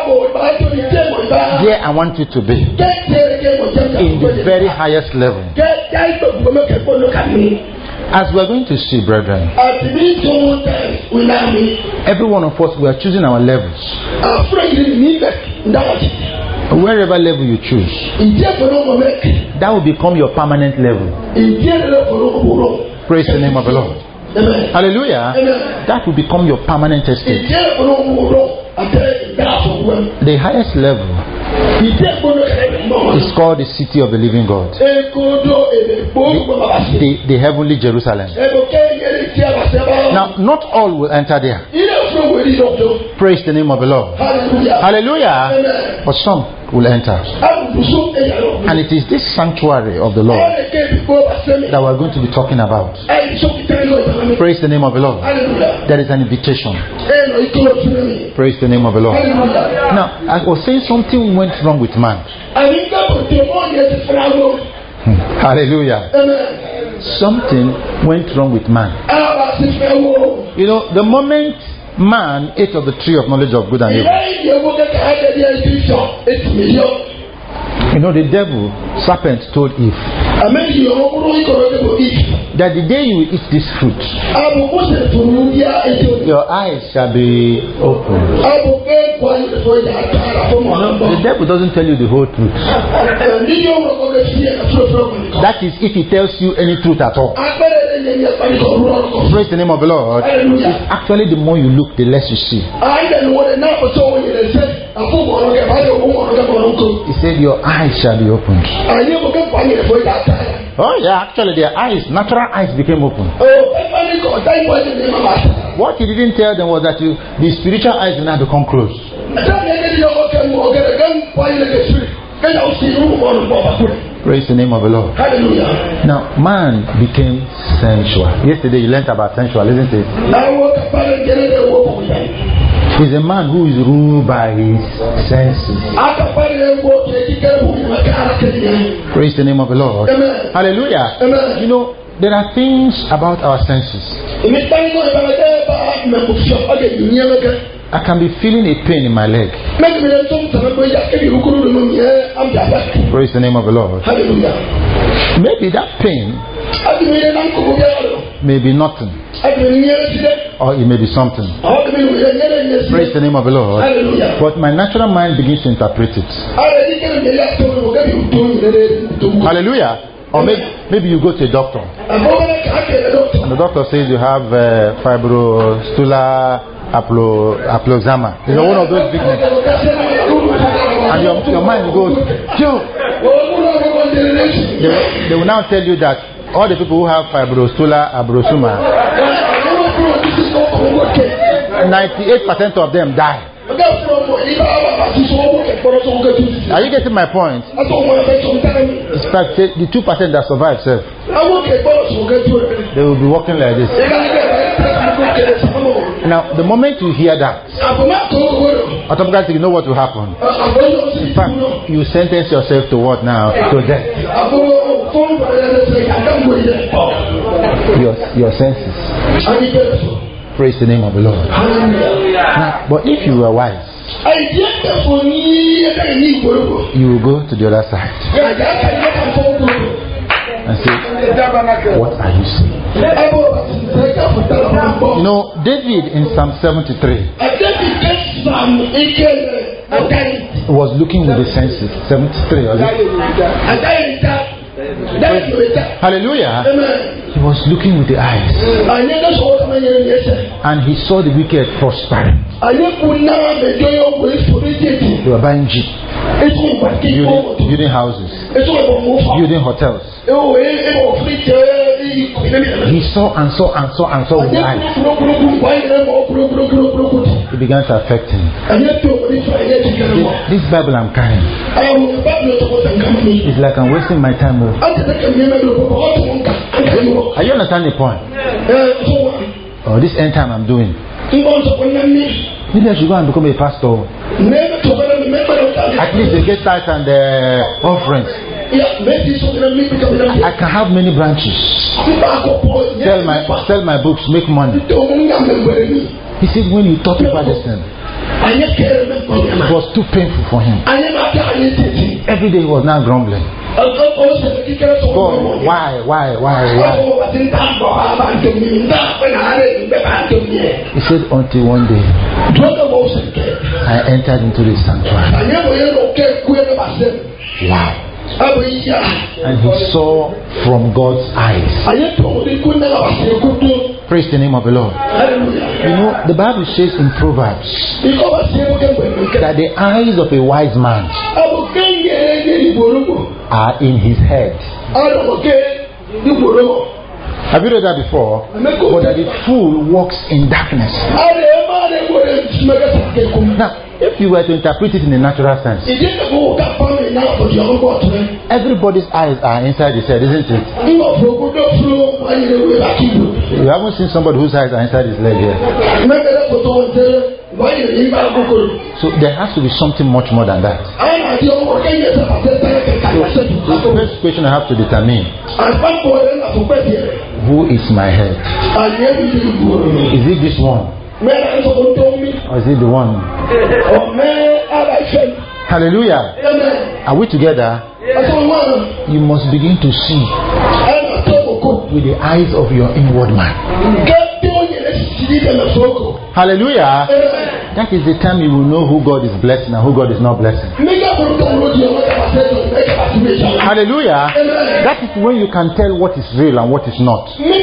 there I want you to be. In the very highest level. As we are going to see, brethren, every one of us, we are choosing our levels. Wherever level you choose, that will become your permanent level. Praise the name of the Lord. Amen. Hallelujah. Amen. That will become your permanent estate. The highest level is called the city of the living God, the heavenly Jerusalem. Now, not all will enter there. Praise the name of the Lord. Hallelujah. But some will enter. And it is this sanctuary of the Lord that we're going to be talking about. Praise the name of the Lord. There is an invitation. Praise the name of the Lord. Now, I was saying something went wrong with man. Hallelujah. Something went wrong with man. You know, the moment man ate of the tree of knowledge of good and evil, you know, the devil, serpent, told Eve that the day you eat this fruit, your eyes shall be open. The devil doesn't tell you the whole truth. That is, if he tells you any truth at all. Praise the name of the Lord. It's actually the more you look, the less you see. He said your eyes shall be opened. Oh yeah, actually their eyes, natural eyes became open. What he didn't tell them was that the spiritual eyes will now become closed. Praise the name of the Lord. Hallelujah. Now, man became sensual. Yesterday you learned about sensual, isn't it? He's a man who is ruled by his senses. Praise the name of the Lord. Amen. Hallelujah. Amen. You know, there are things about our senses. I can be feeling a pain in my leg. Praise the name of the Lord. Hallelujah. Maybe that pain may be nothing, or it may be something. Praise the name of the Lord. Hallelujah. But my natural mind begins to interpret it. Hallelujah. Or maybe you go to a doctor and the doctor says you have fibrostular aplozama. You know, one of those big names. And your mind goes, Joe. They will now tell you that all the people who have fibrostular abrosuma, 98% of them die. Are you getting my point? In fact, the 2% that survive, sir, they will be walking like this. Now, the moment you hear that, automatically you know what will happen. In fact, you sentence yourself to what now? To death. Your senses. Praise the name of the Lord. Now, but if you were wise, you will go to the other side and say, what are you saying? You know, David in Psalm 73 was looking with the senses. 73, was it? Hallelujah. He was looking with the eyes, and he saw the wicked prospering. They were buying jeep, building houses, building hotels. He saw and saw and saw and saw with the eyes. It began to affect him. This Bible I'm carrying, it's like I'm wasting my time. Are you understand the point? Oh, this end time I'm doing, maybe I should go and become a pastor. At least they get tithes and offerings. I can have many branches. Sell my books, make money. He said when he thought about this thing, it was too painful for him. Every day he was now grumbling. God, why? He said until one day I entered into the sanctuary. Wow. And he saw from God's eyes. Praise the name of the Lord. You know, the Bible says in Proverbs that the eyes of a wise man are in his head. Have you read that before? But that the fool walks in darkness. Now, if you were to interpret it in a natural sense, everybody's eyes are inside his head, isn't it? You haven't seen somebody whose eyes are inside his leg here. So there has to be something much more than that. So the first question I have to determine, who is my head? Is it this one? Or is it the one? Hallelujah. Are we together? You must begin to see with the eyes of your inward man. Hallelujah. That is the time you will know who God is blessing and who God is not blessing. Hallelujah. That is when you can tell what is real and what is not.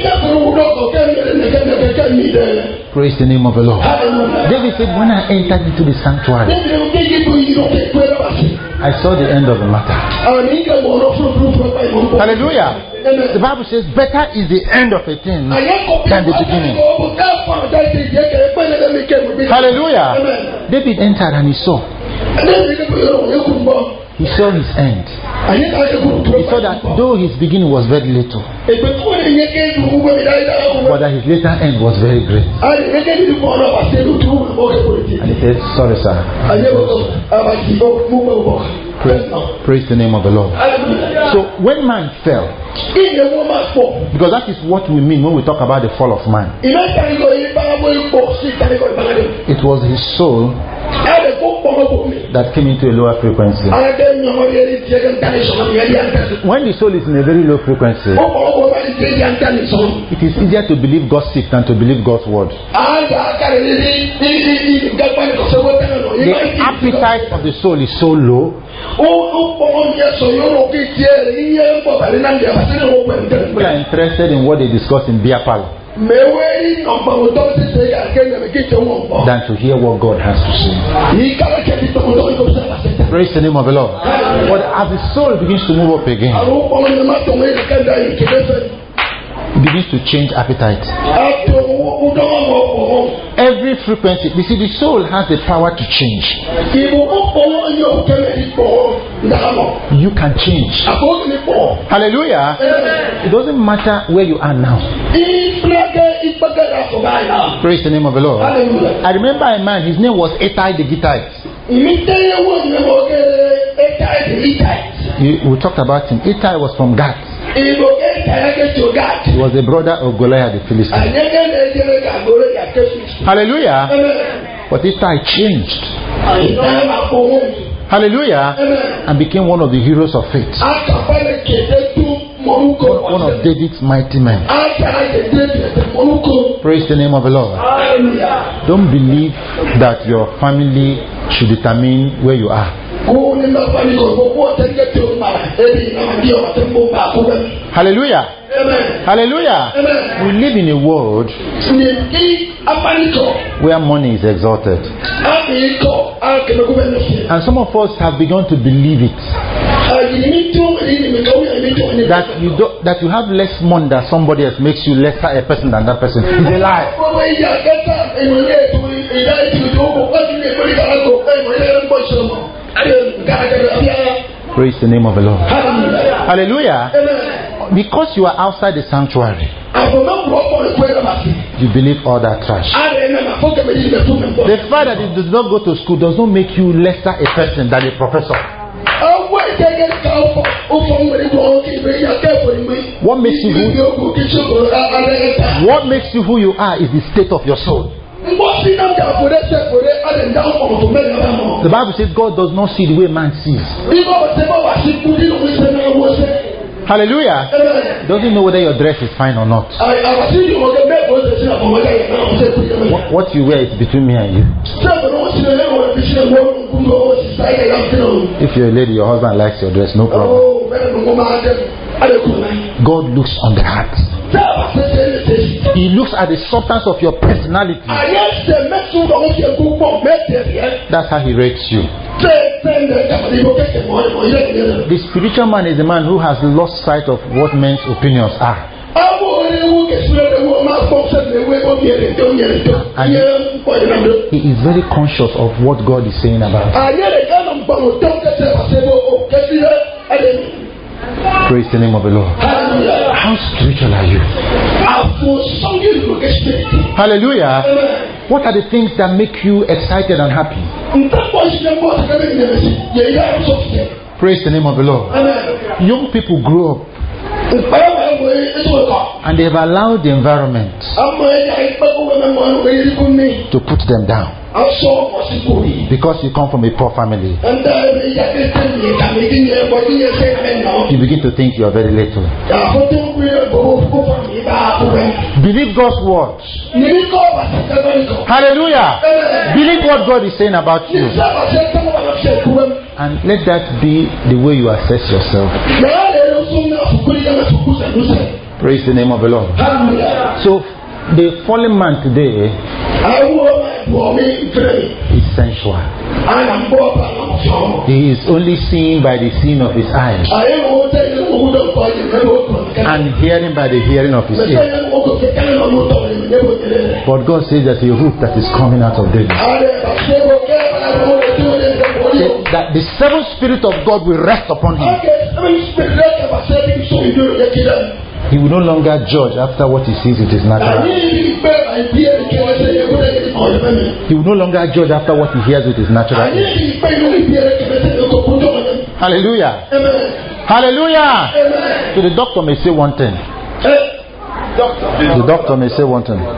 Praise the name of the Lord. David said, when I entered into the sanctuary, I saw the end of the matter. Hallelujah. The Bible says, better is the end of a thing than the beginning. Hallelujah. David entered and he saw. He saw his end. He saw that though his beginning was very little, but that his later end was very great. And he said, sorry sir. Praise the name of the Lord. So when man fell, because that is what we mean when we talk about the fall of man, it was his soul that came into a lower frequency. When the soul is in a very low frequency, it is easier to believe gossip than to believe God's word. The appetite of the soul is so low. People are interested in what they discuss in beer parlor than to hear what God has to say. Praise the name of the Lord. But as the soul begins to move up again, it begins to change appetite. Every frequency, you see, the soul has the power to change. You can change. Hallelujah. It doesn't matter where you are now. Praise the name of the Lord. I remember a man, his name was Ittai the Gittite. We talked about him. Ittai was from Gath. He was the brother of Goliath the Philistine. Hallelujah. But this time changed. Hallelujah. And became one of the heroes of faith. One of David's mighty men. Praise the name of the Lord. Don't believe that your family should determine where you are. Hallelujah. Amen. Hallelujah. Amen. We live in a world where money is exalted. And some of us have begun to believe it. That you have less money than somebody else makes you lesser a person than that person. It's a lie. Praise the name of the Lord. Hallelujah. Because you are outside the sanctuary, you believe all that trash. The fact that it does not go to school does not make you lesser a person than a professor. What makes you who you are is the state of your soul. The Bible says God does not see the way man sees. Hallelujah. Doesn't know whether your dress is fine or not. What you wear is between me and you. If you're a lady, your husband likes your dress, no problem. God looks on the heart. He looks at the substance of your personality. That's how he rates you. The spiritual man is a man who has lost sight of what men's opinions are. And he is very conscious of what God is saying about him. Praise the name of the Lord. How spiritual are you? Hallelujah. What are the things that make you excited and happy? Praise the name of the Lord. Young people grow up and they've allowed the environment to put them down. Because you come from a poor family, you begin to think you are very little. Believe God's word. Hallelujah. Believe what God is saying about you. And let that be the way you assess yourself. Praise the name of the Lord. So the fallen man today is sensual. He is only seen by the seeing of his eyes and hearing by the hearing of his ears. But God says that a root that is coming out of David, that the seventh spirit of God will rest upon him. He will no longer judge after what he sees with his natural eyes. He will no longer judge after what he hears with his natural ears. Hallelujah. Amen. Hallelujah. Amen. So the doctor may say one thing. The doctor may say one thing.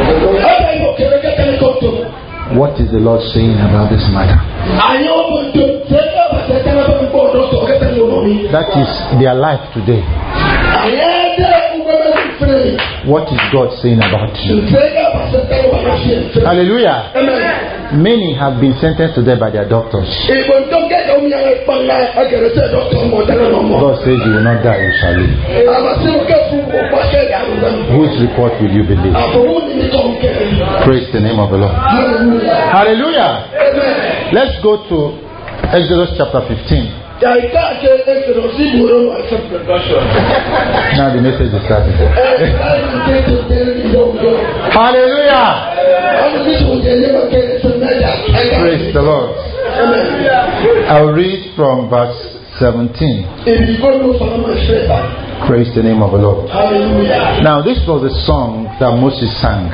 What is the Lord saying about this matter? That is their life today. What is God saying about you? Hallelujah. Amen. Many have been sentenced to death by their doctors. God says you will not die, you shall live. Whose report will you believe? Praise the name of the Lord. Hallelujah. Amen. Let's go to Exodus chapter 15. Now the message is starting. Hallelujah. Praise the Lord. I'll read from verse 17. Praise the name of the Lord. Hallelujah. Now this was a song that Moses sang.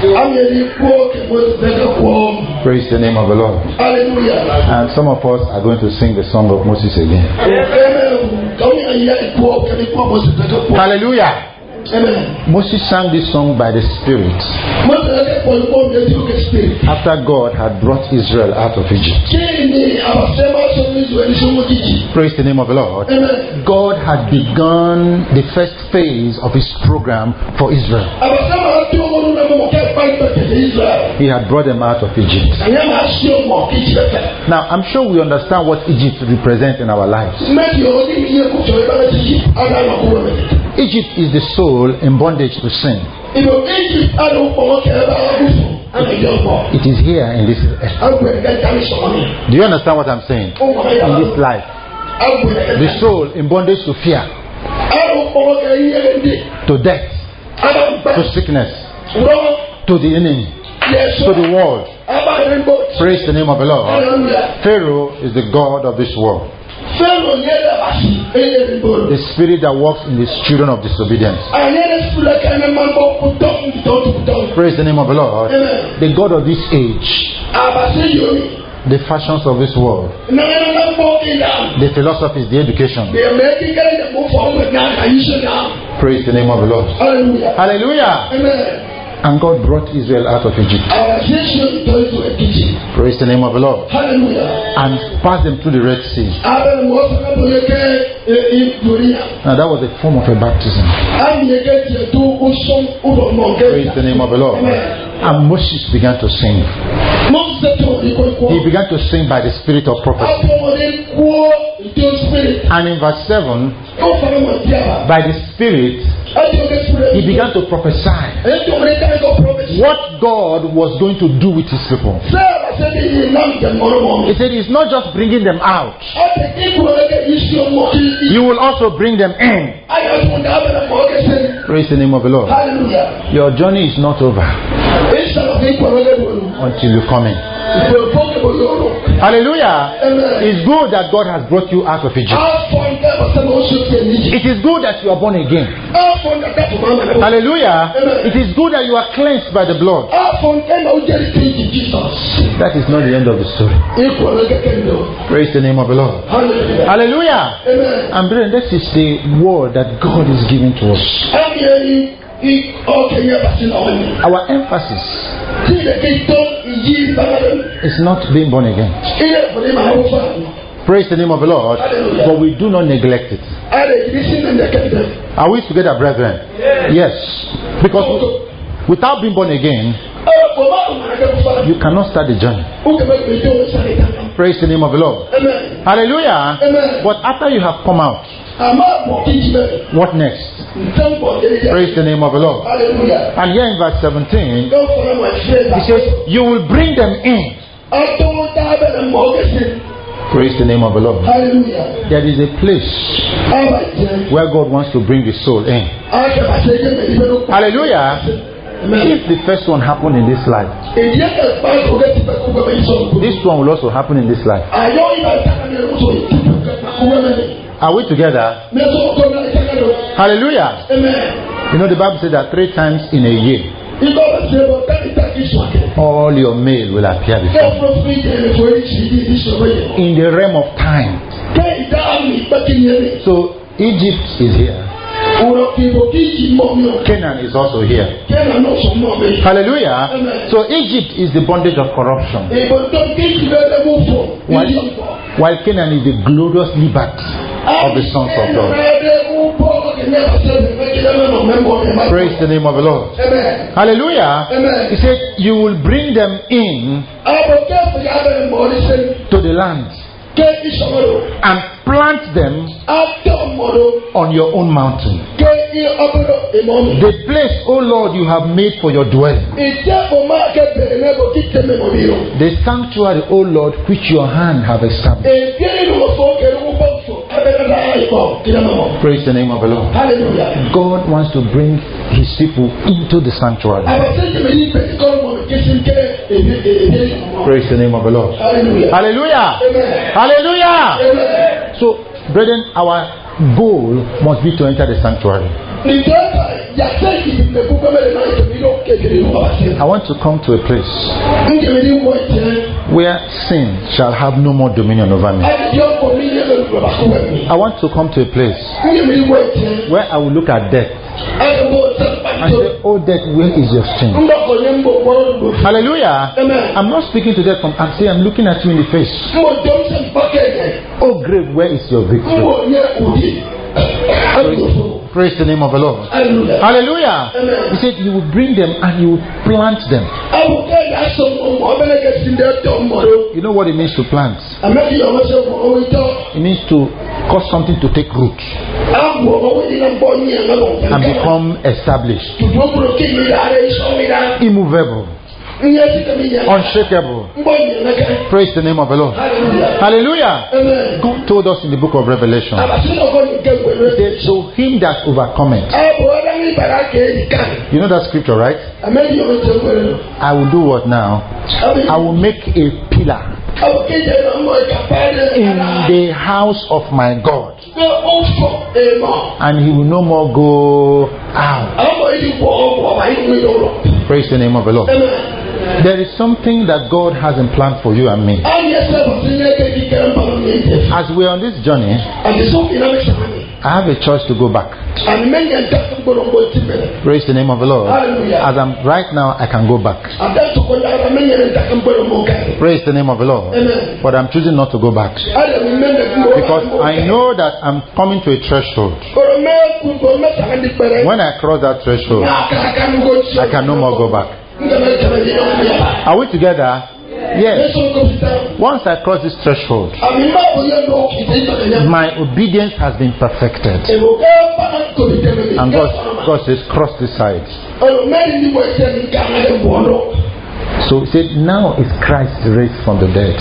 Praise the name of the Lord. Hallelujah. And some of us are going to sing the song of Moses again. Hallelujah. Amen. Moses sang this song by the Spirit after God had brought Israel out of Egypt. Praise the name of the Lord. Amen. God had begun the first phase of His program for Israel. He had brought them out of Egypt. Now, I'm sure we understand what Egypt represents in our lives. Egypt is the soul in bondage to sin. It is here in this earth. Do you understand what I'm saying? In this life, the soul in bondage to fear, to death, to sickness, to the enemy, to the world. Praise the name of the Lord. Pharaoh is the god of this world. The spirit that works in the children of disobedience. Praise the name of the Lord. The god of this age. The fashions of this world. The philosophies, the education. Praise the name of the Lord. Hallelujah. And God brought Israel out of Egypt. Praise the name of the Lord. And passed them through the Red Sea. Now that was a form of a baptism. Praise the name of the Lord. And Moses began to sing. He began to sing by the spirit of prophecy. And in verse 7, by the spirit, he began to prophesy what God was going to do with his people. He said he's not just bringing them out, you will also bring them in. Praise the name of the Lord. Your journey is not over until you come in. Hallelujah. It's good that God has brought you out of Egypt. It is good that you are born again. Hallelujah. It is good that you are cleansed by the blood. That is not the end of the story. Praise the name of the Lord. Hallelujah. And brethren, this is the word that God is giving to us. Our emphasis is not being born again. Praise the name of the Lord. But we do not neglect it. Are we together, brethren? Yes. Because without being born again, you cannot start the journey. Praise the name of the Lord. Hallelujah. But after you have come out, what next? Praise the name of the Lord. And here in verse 17, he says, you will bring them in. Praise the name of the Lord. There is a place where God wants to bring the soul in. Hallelujah. If the first one happened in this life, this one will also happen in this life. Are we together? Hallelujah. You know, the Bible says that 3 times in a year, all your mail will appear before in the realm of time. So Egypt is here. Canaan is also here. Hallelujah. So Egypt is the bondage of corruption, while Canaan is the glorious liberty of the sons of God. Praise the name of the Lord. Hallelujah. He said you will bring them in to the land and plant them on your own mountain. The place, oh Lord, you have made for your dwelling. The sanctuary, oh Lord, which your hand have established. Praise the name of the Lord. Hallelujah. God wants to bring his people into the sanctuary. Praise the name of the Lord. Hallelujah. Hallelujah. Amen. Hallelujah. Amen. So, brethren, our goal must be to enter the sanctuary. I want to come to a place where sin shall have no more dominion over me. I want to come to a place where I will look at death and say, oh death, where is your sting? Hallelujah. Amen. I'm not speaking to death. I'm saying I'm looking at you in the face. Oh grave, where is your victory? Praise the name of the Lord. Hallelujah. Hallelujah. Amen. He said you will bring them and you will plant them. You know what it means to plant? It means to cause something to take root and become established, immovable, unshakable. Praise the name of the Lord. Hallelujah. Hallelujah. Amen. God told us in the book of Revelation, He said, so him that overcometh. You know that scripture, right? I will do what now? I will make a pillar in the house of my God, and he will no more go out. Praise the name of the Lord. There is something that God has in plan for you and me. As we are on this journey, I have a choice to go back. Praise the name of the Lord. As I'm right now, I can go back. Praise the name of the Lord. But I'm choosing not to go back, because I know that I'm coming to a threshold. When I cross that threshold, I can no more go back. Are we together? Yes. Once I cross this threshold, my obedience has been perfected. And God says, cross this side. So he said, now is Christ raised from the dead.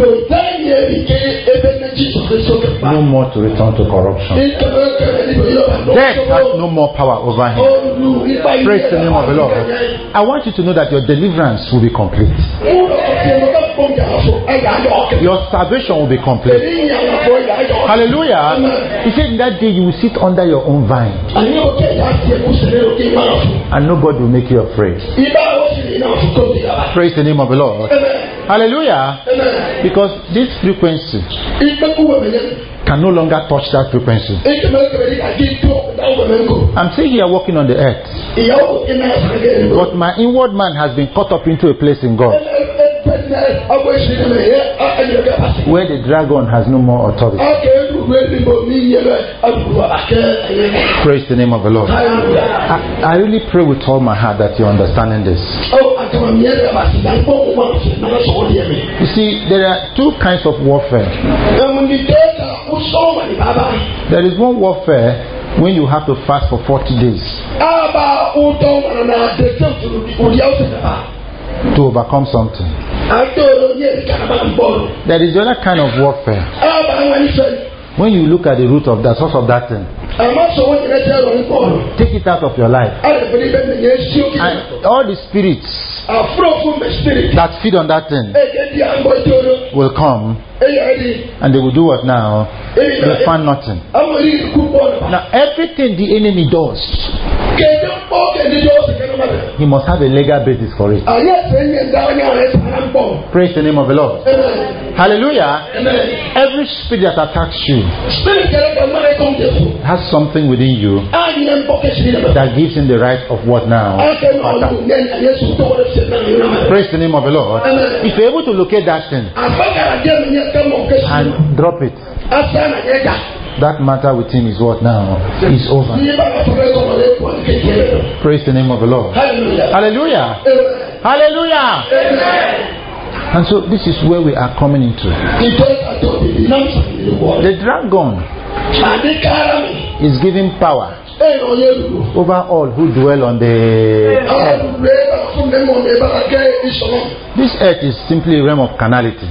No more to return to corruption. Death has no more power over him. Praise the name of the Lord. I want you to know that your deliverance will be complete. Your salvation will be complete. Hallelujah. He said, that day you will sit under your own vine, and nobody will make you afraid. Praise the name of the Lord. Hallelujah. Because this frequency can no longer touch that frequency. I'm sitting here walking on the earth, but my inward man has been caught up into a place in God where the dragon has no more authority. Praise the name of the Lord. I really pray with all my heart that you're understanding this. You see, there are two kinds of warfare. There is one warfare when you have to fast for 40 days to overcome something. There is the other kind of warfare when you look at the root of the source of that thing, take it out of your life, and all the spirits that feed on that thing will come, and they will do what now? They find nothing. Now everything the enemy does, he must have a legal basis for it. Praise the name of the Lord. Hallelujah. Every spirit that attacks you has something within you that gives him the right of what now? Praise the name of the Lord. If you're able to locate that thing and drop it, that matter with him is what now? Is over. Praise the name of the Lord. Hallelujah. Hallelujah. And so this is where we are coming into. The dragon is giving power over all who dwell on the earth. This earth is simply a realm of carnality.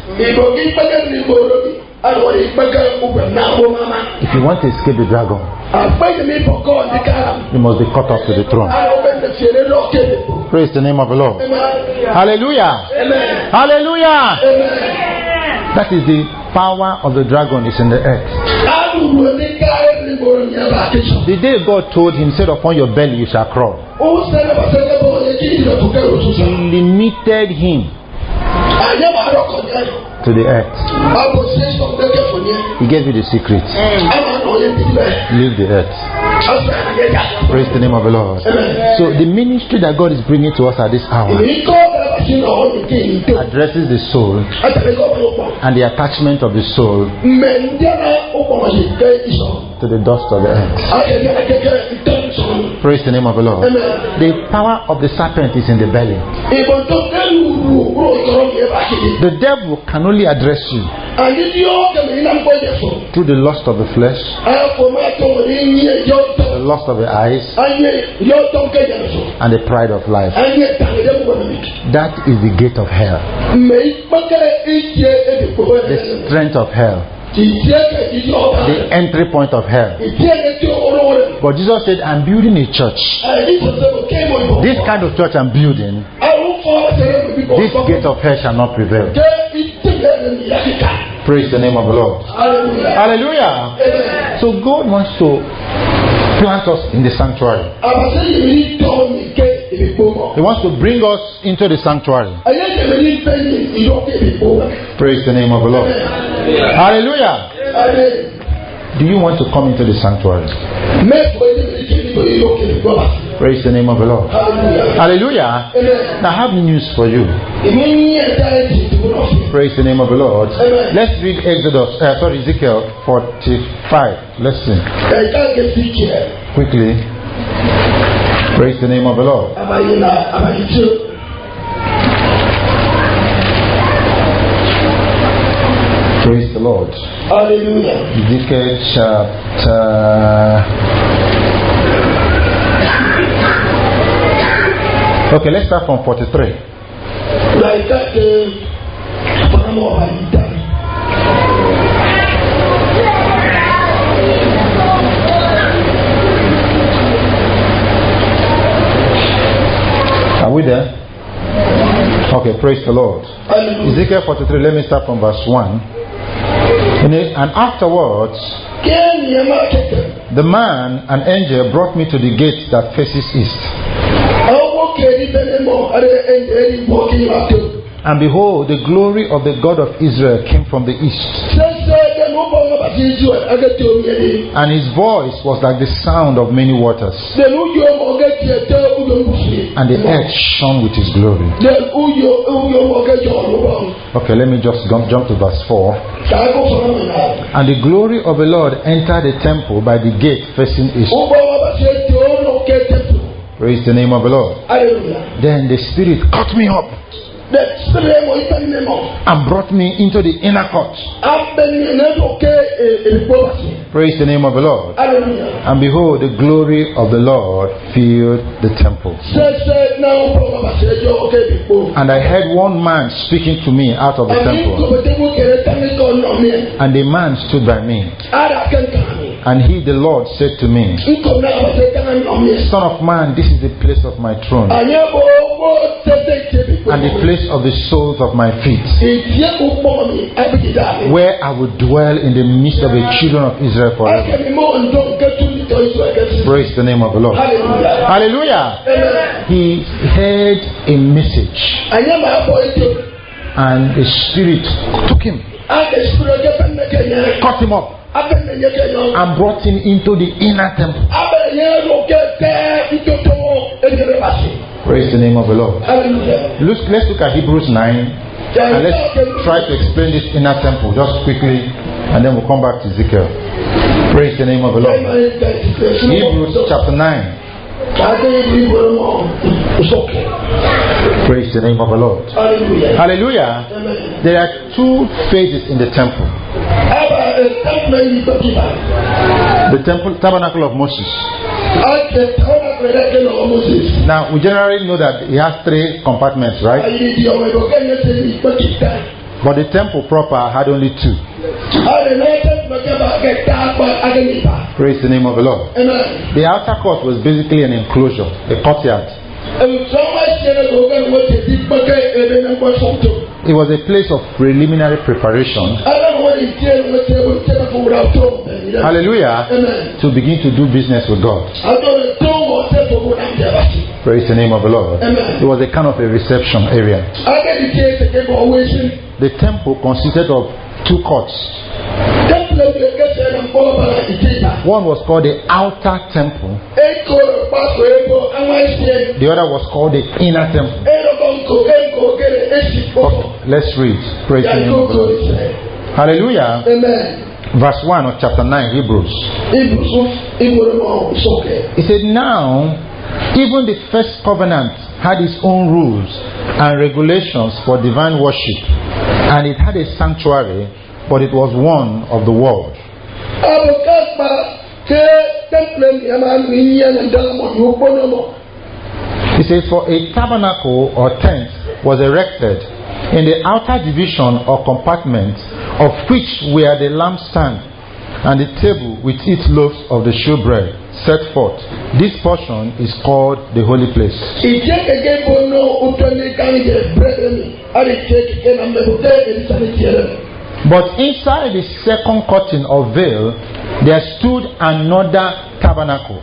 If you want to escape the dragon, you must be caught up to the throne. Praise the name of the Lord. Hallelujah. Hallelujah. That is the power of the dragon is in the earth. The day God told him, said, upon your belly you shall crawl, he limited him to the earth. He gave you the secret. Leave the earth. Praise the name of the Lord. So the ministry that God is bringing to us at this hour addresses the soul and the attachment of the soul to the dust of the earth. Praise the name of the Lord. The power of the serpent is in the belly. The devil can only address you through the lust of the flesh, the lust of the eyes, and the pride of life. That is the gate of hell, the strength of hell, the entry point of hell. But Jesus said, I'm building a church. This kind of church I'm building, this gate of hell shall not prevail. Praise the name of the Lord. Hallelujah. So God wants to plant us in the sanctuary. He wants to bring us into the sanctuary. Praise the name of the Lord. Hallelujah. Do you want to come into the sanctuary? Praise the name of the Lord. Hallelujah. Now I have news for you. Praise the name of the Lord. Let's read Ezekiel 45. Let's sing quickly. Praise the name of the Lord. Praise the Lord. Hallelujah. Ezekiel chapter. Okay, let's start from 43. Are we there? Okay, praise the Lord. Ezekiel 43, let me start from verse 1. And afterwards, the man, an angel, brought me to the gate that faces east. And behold, the glory of the God of Israel came from the east. And his voice was like the sound of many waters. And the earth shone with his glory. Okay, let me just jump to verse 4. And the glory of the Lord entered the temple by the gate facing east. Praise the name of the Lord. Then the Spirit caught me up and brought me into the inner court. Praise the name of the Lord. And behold, the glory of the Lord filled the temple. And I heard one man speaking to me out of the temple. And the man stood by me. And he, the Lord, said to me, Son of man, this is the place of my throne, and the place of the soles of my feet, where I will dwell in the midst of the children of Israel forever. Praise the name of the Lord. Hallelujah. He heard a message, and the Spirit took him, caught him up, and brought him into the inner temple. Praise the name of the Lord. Let's look at Hebrews 9, and let's try to explain this inner temple just quickly, and then we'll come back to Ezekiel. Praise the name of the Lord. Hebrews chapter 9. Praise the name of the Lord. Hallelujah. There are two phases in the temple. The temple, tabernacle of Moses. Now, we generally know that it has three compartments, right? But the temple proper had only two. Praise the name of the Lord. The outer court was basically an enclosure, a courtyard. It was a place of preliminary preparation. Hallelujah. To begin to do business with God. Praise the name of the Lord. Amen. It was a kind of a reception area. The temple consisted of two courts. One was called the outer temple. The other was called the inner temple. Okay, let's read. Praise the name of the Lord. Hallelujah. Amen. Verse 1 of chapter 9, Hebrews. He said, now, even the first covenant had its own rules and regulations for divine worship, and it had a sanctuary, but it was one of the world. He says, for a tabernacle or tent was erected in the outer division or compartment, of which were the lampstand and the table with its loaves of the shewbread set forth. This portion is called the holy place. But inside the second curtain of veil, there stood another tabernacle,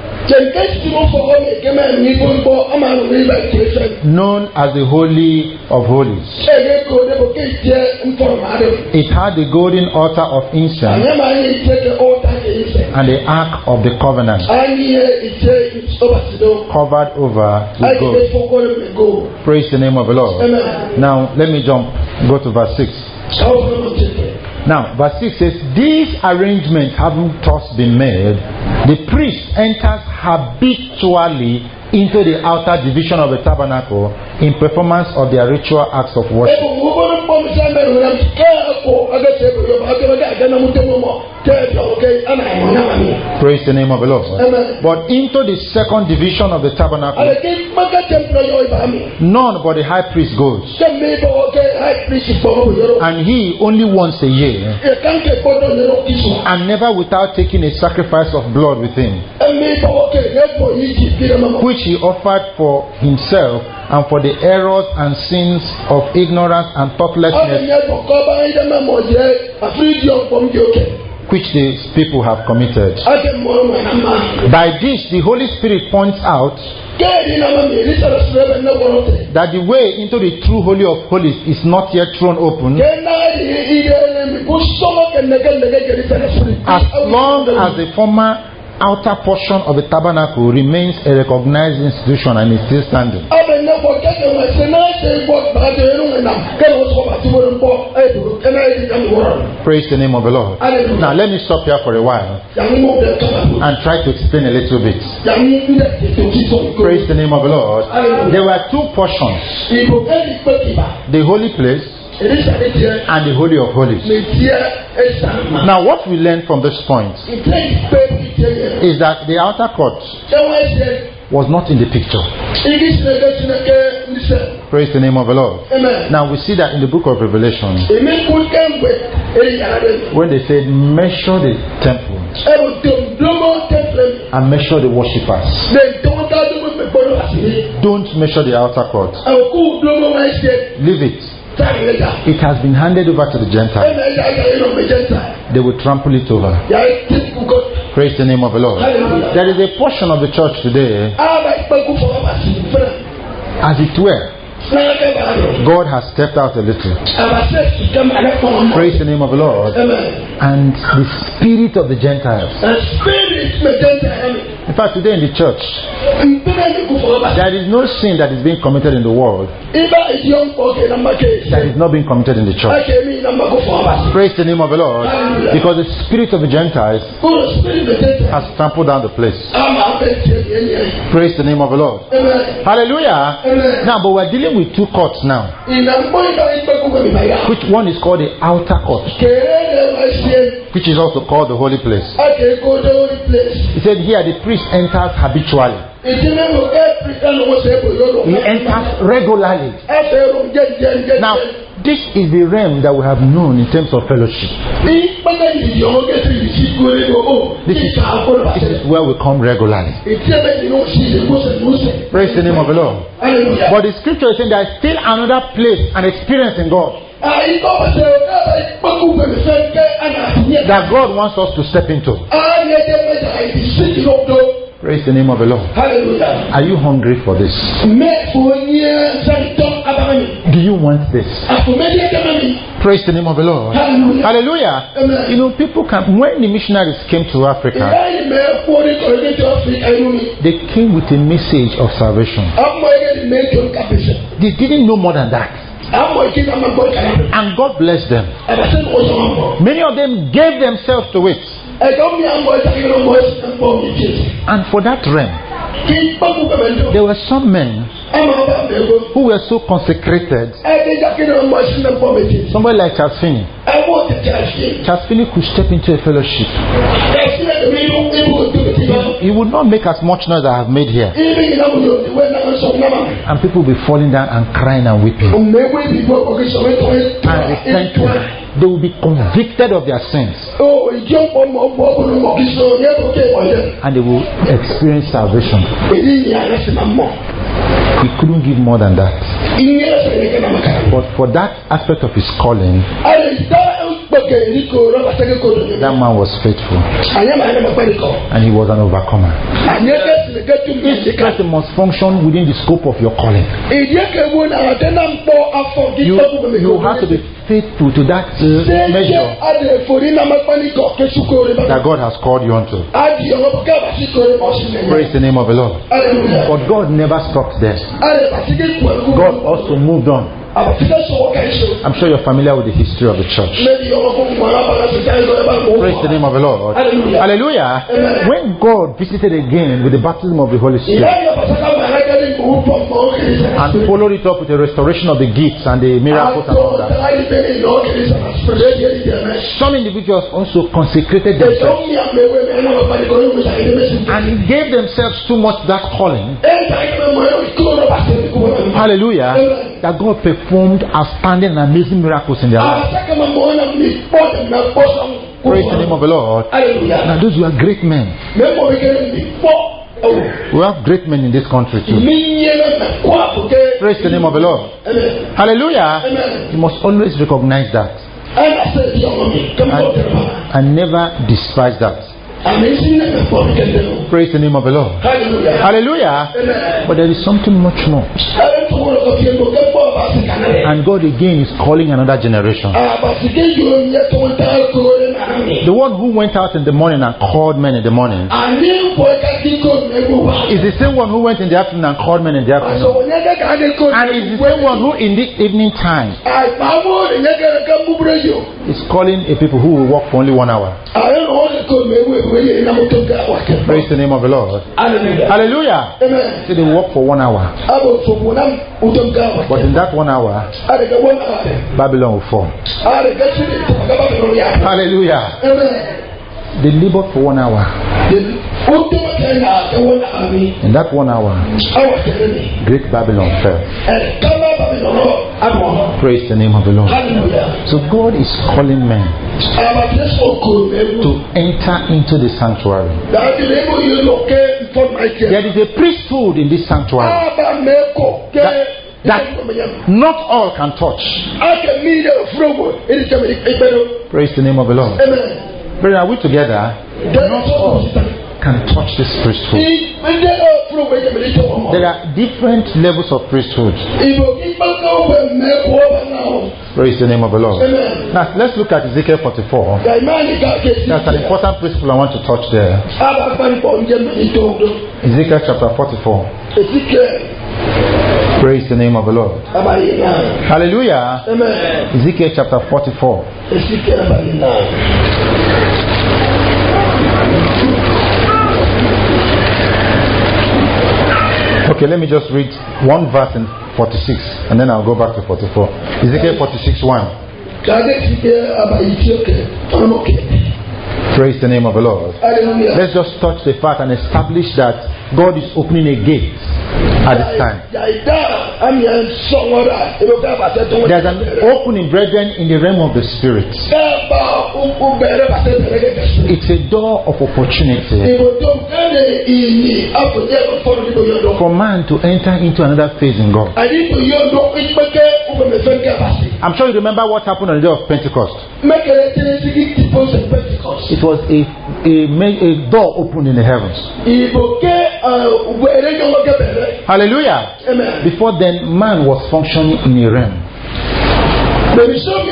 known as the Holy of Holies. It had the golden altar of incense and the ark of the covenant covered over with gold. Praise the name of the Lord. Now let me go to verse 6. Now, verse 6 says, these arrangements having thus been made, the priest enters habitually into the outer division of the tabernacle in performance of their ritual acts of worship. Praise the name of the Lord. But into the second division of the tabernacle, none but the high priest goes, and he only once a year, and never without taking a sacrifice of blood with him, which he offered for himself and for the errors and sins of ignorance and thoughtlessness which these people have committed. By this, the Holy Spirit points out that the way into the true Holy of Holies is not yet thrown open, as long as the former outer portion of the tabernacle remains a recognized institution and is still standing. Praise the name of the Lord. Now let me stop here for a while and try to explain a little bit. Praise the name of the Lord. There were two portions: the holy place and the Holy of Holies. Now what we learn from this point is that the outer court was not in the picture. Praise the name of the Lord. Now we see that in the book of Revelation, when they said measure the temple and measure the worshippers, don't measure the outer court, leave it. It has been handed over to the Gentiles. They will trample it over. Praise the name of the Lord. There is a portion of the church today, as it were, God has stepped out a little. Praise the name of the Lord. And the spirit of the Gentiles. In fact, today in the church, there is no sin that is being committed in the world that is not being committed in the church. Praise the name of the Lord. Because the spirit of the Gentiles has trampled down the place. Praise the name of the Lord. Hallelujah. Now, but we're dealing with two courts now. Which one is called the outer court, which is also called the holy place. He said here the priest enters habitually. He enters regularly. Now, this is the realm that we have known in terms of fellowship. This is where we come regularly. Praise the name of the Lord. But the scripture is saying there is still another place and experience in God that God wants us to step into. Praise the name of the Lord. Hallelujah. Are you hungry for this? Do you want this? Praise the name of the Lord. Hallelujah. Hallelujah. Amen. You know, people can, when the missionaries came to Africa, they came with a message of salvation. They didn't know more than that. And God blessed them. Many of them gave themselves to it. And for that realm, there were some men who were so consecrated. Somebody like Charles Finney. Charles Finney could step into a fellowship. He would not make as much noise as I have made here. And people will be falling down and crying and weeping. And repenting. They will be convicted of their sins. And they will experience salvation. He couldn't give more than that. But for that aspect of his calling, that man was faithful. And he was an overcomer. Each person must function within the scope of your calling. You have to be faithful to that measure that God has called you unto. Praise the name of the Lord. But God never stopped there. God also moved on. I'm sure you're familiar with the history of the church. Praise the name of the Lord. Hallelujah. Hallelujah. When God visited again with the baptism of the Holy Spirit and followed it up with the restoration of the gifts and the miracles and all that, some individuals also consecrated themselves and gave themselves too much to that calling. Hallelujah. That God performed outstanding and amazing miracles in their lives. Praise the name of the Lord. Now those were great men. We have great men in this country too. Praise the name of the Lord. Hallelujah. You must always recognize that. And never despise that. Praise the name of the Lord. Hallelujah. But there is something much more. And God again is calling another generation. The one who went out in the morning and called men in the morning is the same one who went in the afternoon and called men in the afternoon. And is the same one who in the evening time is calling a people who will work for only 1 hour. Praise the name of the Lord. Hallelujah. So they work for 1 hour. But in that 1 hour, Babylon will fall. Hallelujah. They labored for 1 hour. In that 1 hour, great Babylon fell. Praise the name of the Lord. So God is calling men to enter into the sanctuary. There is a priesthood in this sanctuary that not all can touch. Praise the name of the Lord. But are we together? Not all can touch this priesthood. There are different levels of priesthood. Praise the name of the Lord. Now let's look at Ezekiel 44. That's an important principle I want to touch there. Ezekiel chapter 44. Praise the name of the Lord. Hallelujah. Ezekiel chapter 44. Okay, let me just read one verse in 46 and then I'll go back to 44. Ezekiel 46:1. Praise the name of the Lord. Let's just touch the fact and establish that God is opening a gate at this time. There's an opening, brethren, in the realm of the Spirit. It's a door of opportunity for man to enter into another phase in God. I'm sure you remember what happened on the day of Pentecost. It was a a door opened in the heavens. Hallelujah. Amen. Before then, man was functioning in a realm. No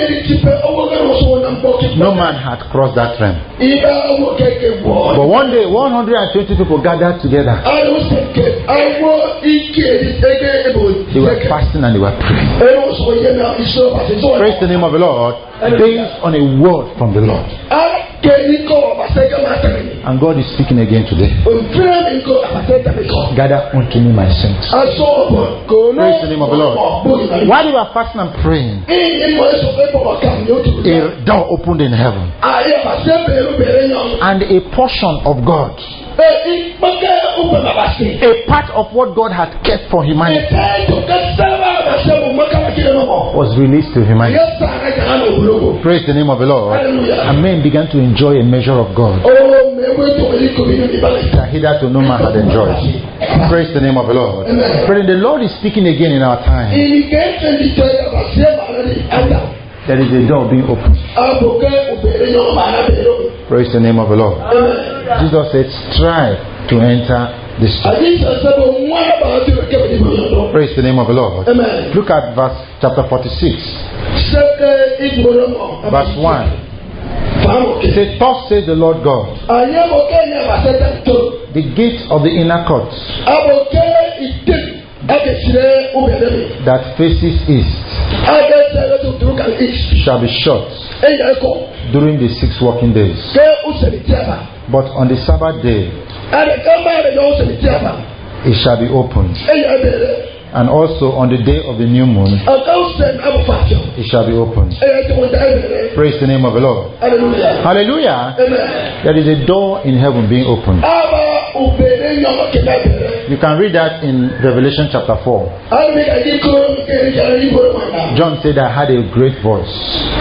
man had crossed that realm. But one day, 120 people gathered together. They were fasting and they were praying. Praise the name of the Lord. Based on a word from the Lord. And God is speaking again today. Gather unto me my saints. Praise the name of the Lord. While they were fasting and praying, a door opened in heaven. And a portion of God, a part of what God had kept for humanity, was released to humanity. Praise the name of the Lord. And men began to enjoy a measure of God that hitherto no man had enjoyed. Praise the name of the Lord. Brethren, the Lord is speaking again in our time. There is a door being opened. Praise the name of the Lord. Jesus said, strive to enter this door. Praise the name of the Lord. Look at chapter 46. Verse 1. It says, thus says the Lord God, the gate of the inner court that faces east shall be shut during the 6 working days. But on the Sabbath day it shall be opened. And also on the day of the new moon it shall be opened. Praise the name of the Lord. Hallelujah. Hallelujah. There is a door in heaven being opened. You can read that in Revelation chapter 4. John said, I had a great voice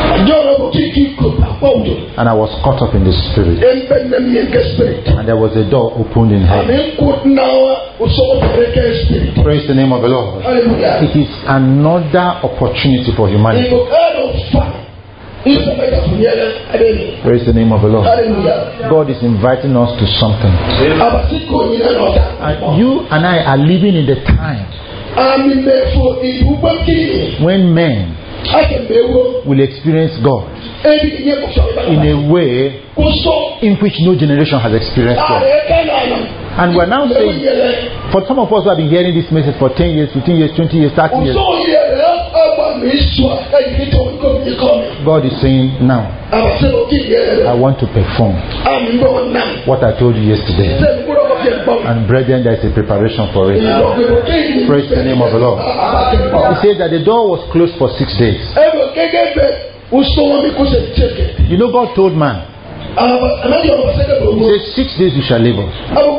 and I was caught up in the spirit, and there was a door opened in heaven. Praise the name of the Lord. It is another opportunity for humanity. Praise the name of the Lord. God is inviting us to something. And you and I are living in the time when men will experience God in a way in which no generation has experienced God. And we're now saying, for some of us who have been hearing this message for 10 years, 15 years, 20 years, 30 years, God is saying, now I want to perform what I told you yesterday. And brethren, there is a preparation for it. Praise the name of the Lord. He said that the door was closed for 6 days. You know, God told man, he said 6 days you shall labor.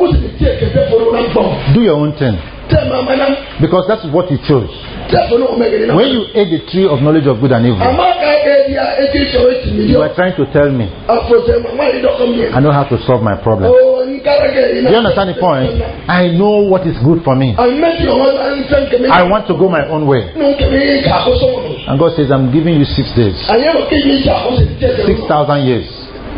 Do your own thing. Because that's what he chose. When you ate the tree of knowledge of good and evil, you are trying to tell me I know how to solve my problem. Do you understand the point? I know what is good for me. I want to go my own way. And God says, I'm giving you 6 days. 6,000 years.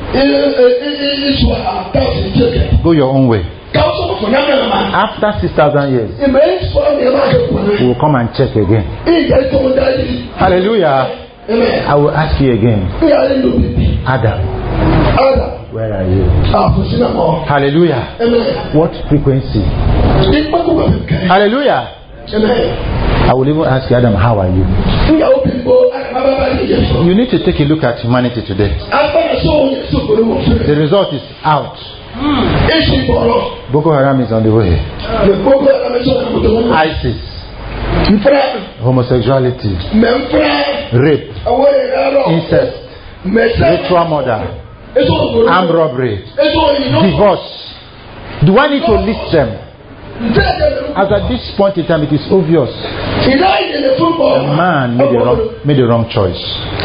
Go your own way. After 6,000 years, we will come and check again. Hallelujah. I will ask you again, Adam, where are you? Hallelujah. What frequency? Hallelujah. I will even ask you, Adam, how are you? You need to take a look at humanity today. The result is out. Boko Haram is on the way. ISIS, homosexuality, rape, incest, ritual murder, armed robbery, divorce. Do I need to list them? As at this point in time, it is obvious the man made the wrong choice.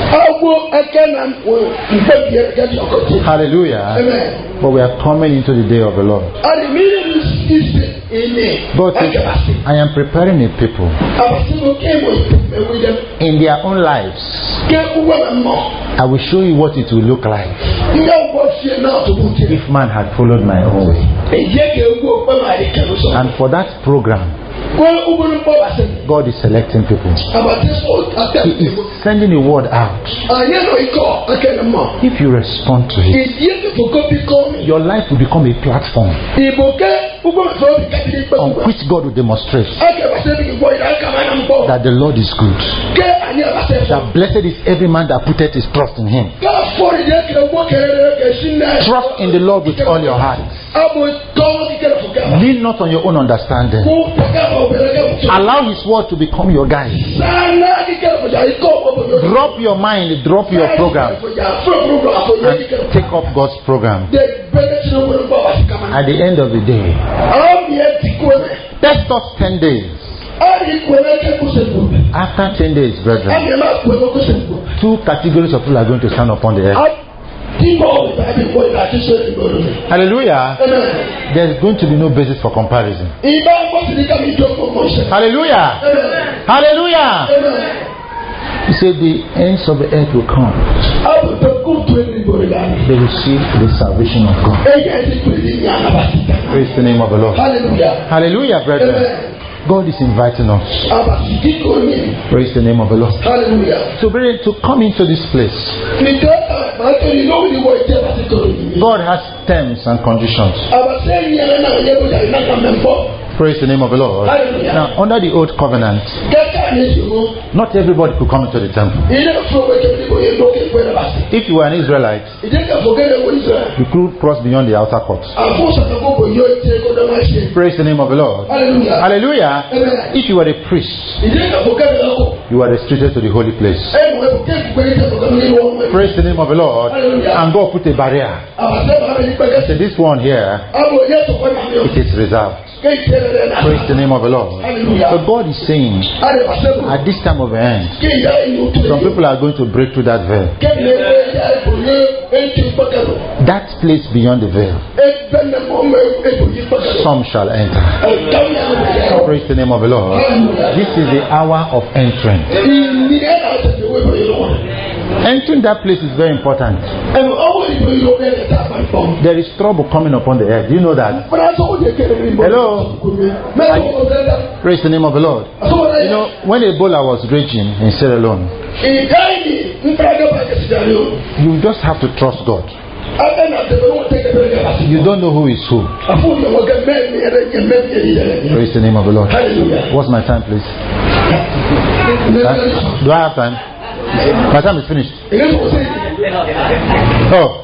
Hallelujah. Amen. But we are coming into the day of the Lord. God says, I am preparing a people in their own lives. I will show you what it will look like if man had followed my own way. And for that program, God is selecting people. He is sending a word out. If you respond to it, your life will become a platform on which God will demonstrate that the Lord is good. That blessed is every man that putteth his trust in him. Trust in the Lord with all your heart. Lean not on your own understanding. Allow his word to become your guide. Drop your mind, drop your program, and take up God's program. At the end of the day, test us 10 days. After 10 days, brethren, 2 categories of people are going to stand upon the earth. Hallelujah. Amen. There's going to be no basis for comparison. Hallelujah. Amen. Hallelujah. Amen. He said the ends of the earth will come. They will see the salvation of God. Praise the name of the Lord. Hallelujah. Hallelujah, brethren. Amen. God is inviting us. Praise the name of the Lord. Hallelujah. So, brethren, to come into this place, God has terms and conditions. Praise the name of the Lord. Hallelujah. Now, under the old covenant, not everybody could come into the temple. If you were an Israelite, you could cross beyond the outer court. Praise the name of the Lord. Hallelujah. Hallelujah. Amen. If you were a priest, you were restricted to the holy place. Praise the name of the Lord. Hallelujah. And God put a barrier. So this one here, it is reserved. Praise the name of the Lord. Hallelujah. But God is saying, at this time of the end, some people are going to break through that veil. That place beyond the veil, some shall enter. Praise the name of the Lord. This is the hour of entering. Entering that place is very important. There is trouble coming upon the earth. Do you know that? Hello? Praise the name of the Lord. You know, when Ebola was raging in Sierra Leone, you just have to trust God. You don't know who is who. Praise the name of the Lord. What's my time, please? Do I have time? My time is finished. Oh.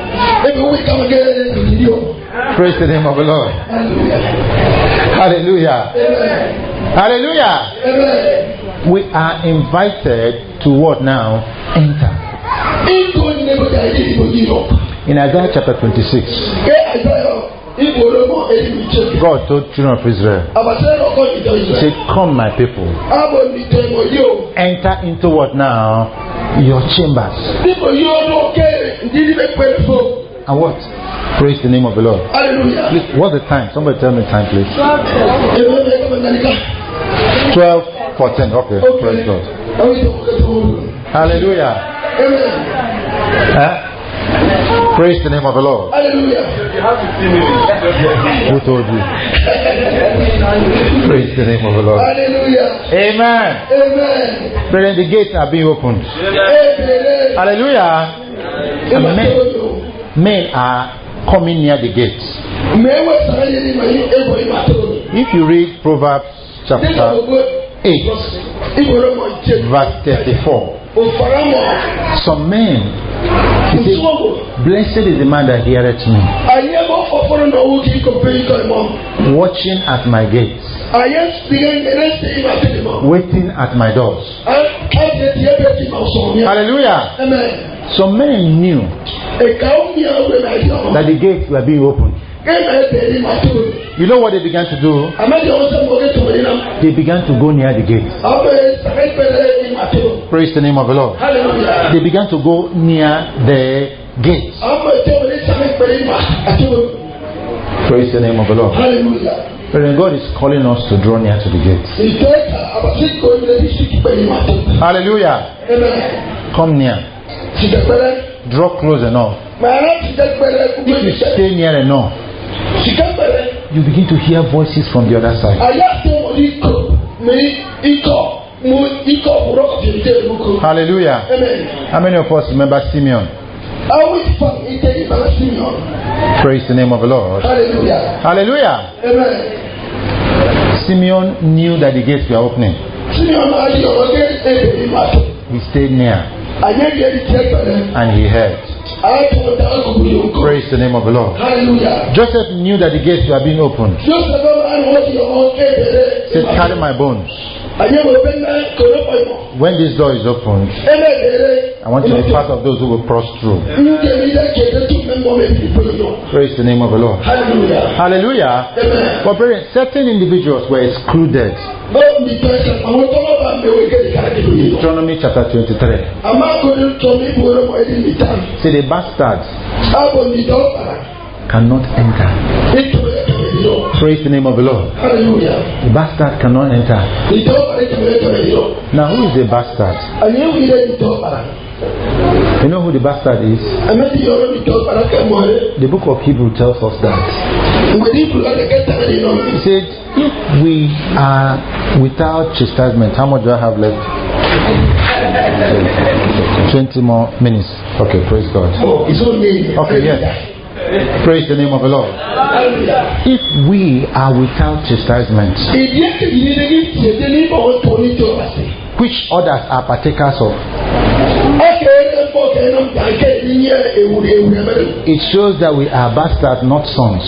Praise the name of the Lord. Hallelujah. Hallelujah. We are invited to what now? Enter. In Isaiah chapter 26, God told children of Israel, He said, come my people, enter into what now? Your chambers. And what? Praise the name of the Lord. Hallelujah. Please, what's the time? Somebody tell me the time, please. 12:14. Okay. Praise God. Hallelujah. Praise the name of the Lord. Hallelujah. Who told you? Praise the name of the Lord. Hallelujah. Amen. Amen. Brethren, the gates are being opened. Amen. Hallelujah. And men are coming near the gates. If you read Proverbs chapter 8, verse 34, some men, he says, blessed is the man that heareth me, watching at my gates, waiting at my doors. Hallelujah. Amen. Some men knew that the gates were being opened. You know what they began to do? They began to go near the gates. Praise the name of the Lord. Hallelujah. They began to go near the gates. Praise the name of the Lord. Hallelujah. But God is calling us to draw near to the gates. Hallelujah. Amen. Come near. draw close enough, if you stay near enough, you begin to hear voices from the other side. Hallelujah. Amen. How many of us remember Simeon? Praise the name of the Lord. Hallelujah. Hallelujah. Amen. Simeon knew that the gates were opening. He stayed near and he heard. Praise the name of the Lord. Hallelujah. Joseph knew that the gates were being opened. He said, carry my bones. When this door is opened, I want to be part of those who will cross through. Praise the name of the Lord. Hallelujah. Hallelujah. But certain individuals were excluded. Deuteronomy chapter 23. See, the bastards cannot enter. Praise the name of the Lord. Hallelujah. The bastard cannot enter. Now, who is the bastard? You know who the bastard is? The book of Hebrews tells us that. He said, if we are without chastisement, how much do I have left? 20 more minutes. Okay, praise God. Okay, yes. Praise the name of the Lord. If we are without chastisement, which others are partakers of, it shows that we are bastards, not sons.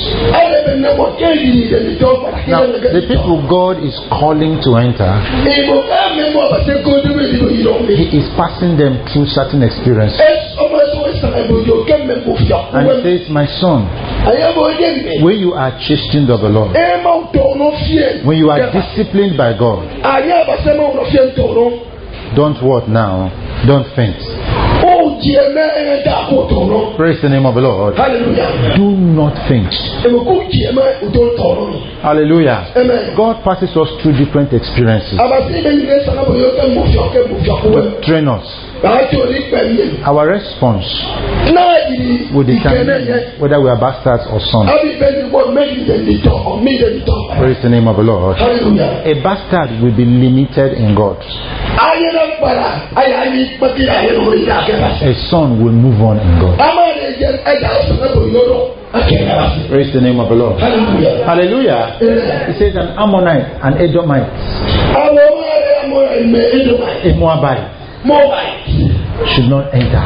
Now, the people God is calling to enter, He is passing them through certain experiences. And He says, my son, when you are chastened of the Lord, when you are disciplined by God, don't what now? Don't faint. Praise the name of the Lord. Hallelujah. Do not faint. Hallelujah. Amen. God passes us through different experiences to train us. Our response will determine whether we are bastards or sons. Praise the name of the Lord. Hallelujah. A bastard will be limited in God. A son will move on in God. Praise the name of the Lord. Hallelujah. Hallelujah. He says an Ammonite, an Edomite, a Moabite should not enter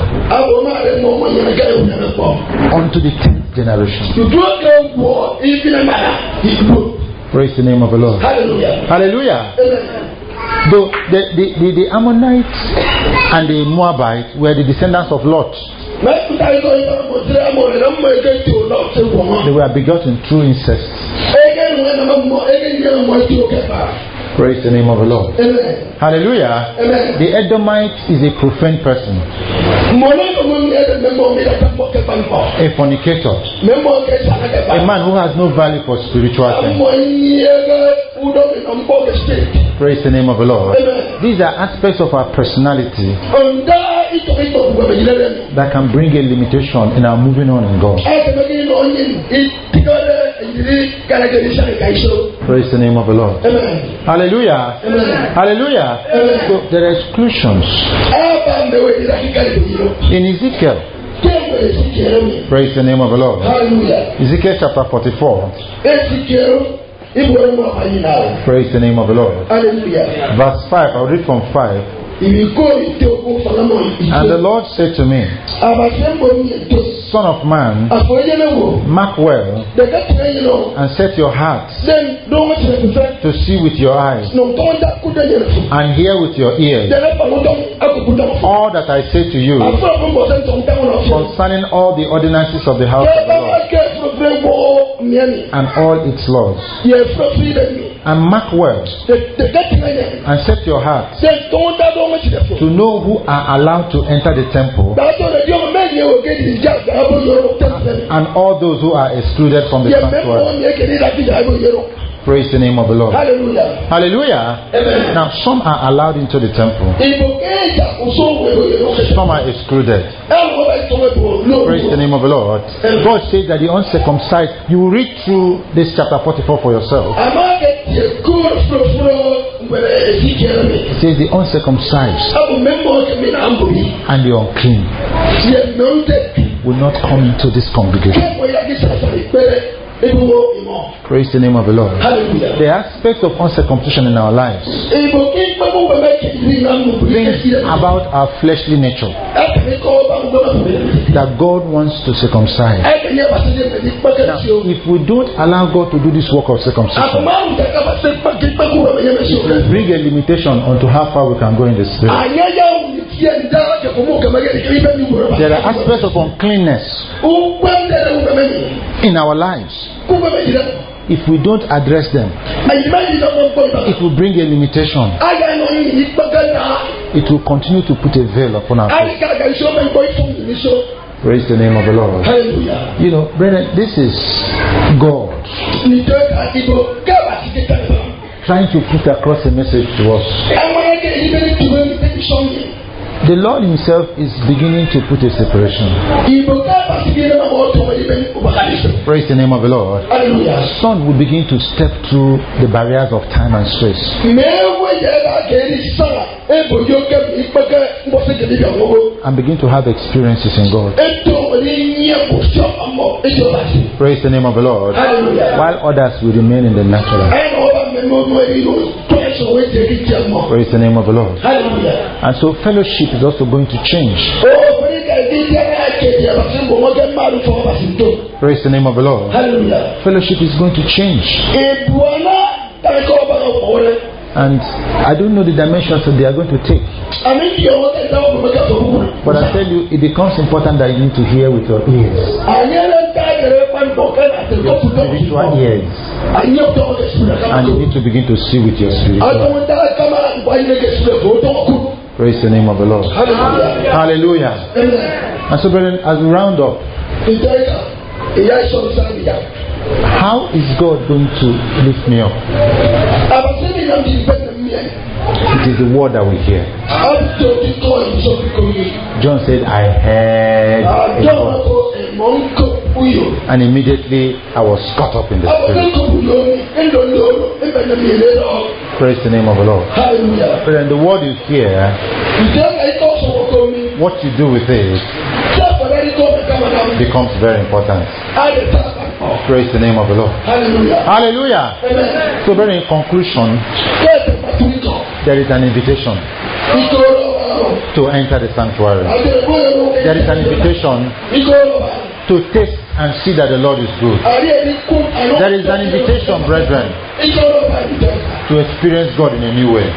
unto the 10th generation. Praise the name of the Lord. Hallelujah. Hallelujah. Amen. Though the Ammonites and the Moabites were the descendants of Lot. They were begotten through incest. Praise the name of the Lord. Amen. Hallelujah. Amen. The Edomite is a profane person, a fornicator, a man who has no value for spiritual things. Praise the name of the Lord. Amen. These are aspects of our personality that can bring a limitation in our moving on in God. Praise the name of the Lord. Amen. Hallelujah. Amen. Hallelujah. Amen. So there are exclusions. In Ezekiel, praise the name of the Lord. Hallelujah. Ezekiel chapter 44. Praise the name of the Lord. Hallelujah. Verse 5. I'll read from 5. And the Lord said to me, Son of man, mark well and set your heart to see with your eyes and hear with your ears all that I say to you concerning all the ordinances of the house of the Lord and all its laws. And mark well and set your heart to know who are allowed to enter the temple and all those who are excluded from the sanctuary. Praise the name of the Lord. Hallelujah. Hallelujah. Amen. Now, some are allowed into the temple. Some are excluded. Praise the name of the Lord. God says that the uncircumcised, you will read through this chapter 44 for yourself. It says the uncircumcised and the unclean will not come into this congregation. Praise the name of the Lord. Hallelujah. The aspect of uncircumcision in our lives, things about our fleshly nature that God wants to circumcise. Now, if we don't allow God to do this work of circumcision, it will bring a limitation onto how far we can go in the spirit. There are aspects of uncleanness in our lives. If we don't address them, it will bring a limitation. It will continue to put a veil upon our face. Praise the name of the Lord. Hallelujah. You know, brethren, this is God trying to put across a message to us. The Lord Himself is beginning to put a separation. Praise the name of the Lord. Hallelujah. Son will begin to step through the barriers of time and space and begin to have experiences in God. Praise the name of the Lord. Hallelujah. While others will remain in the natural. Praise the name of the Lord. Hallelujah. And so fellowship is also going to change. Praise the name of the Lord. Hallelujah. Fellowship is going to change. And I don't know the dimensions that they are going to take. But I tell you, it becomes important that you need to hear with your ears. Your spiritual ears. And you need to begin to see with your spiritual eyes. Praise the name of the Lord. Hallelujah. Hallelujah. And so, brethren, as we round up, how is God going to lift me up? It is the word that we hear. John said, I heard a voice, and immediately I was caught up in the spirit. Praise the name of the Lord. Hallelujah. But then the word you hear, what you do with it becomes very important. Praise the name of the Lord. Hallelujah. Hallelujah. Amen. So, very in conclusion, there is an invitation to enter the sanctuary. There is an invitation to taste and see that the Lord is good. There is an invitation, brethren, to experience God in a new way.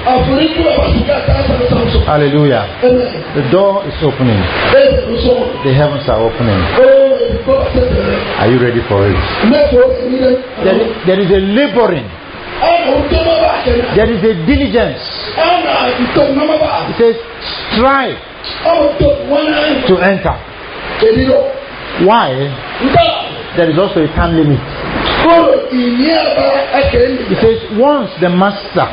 Hallelujah. The door is opening. The heavens are opening. Are you ready for it? There is a laboring. There is a diligence. It says, strive to enter. Why? There is also a time limit. It says, once the master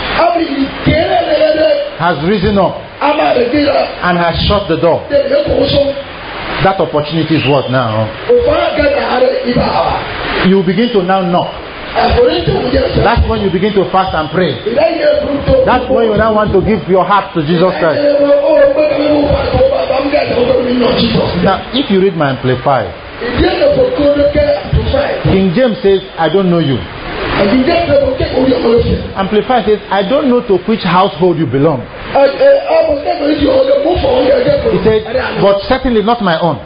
has risen up and has shut the door, that opportunity is what now? You begin to now knock. That's when you begin to fast and pray. That's when you now want to give your heart to Jesus Christ. Now, if you read my Amplified, King James says, I don't know you. Amplified says, I don't know to which household you belong. He said, but certainly not my own.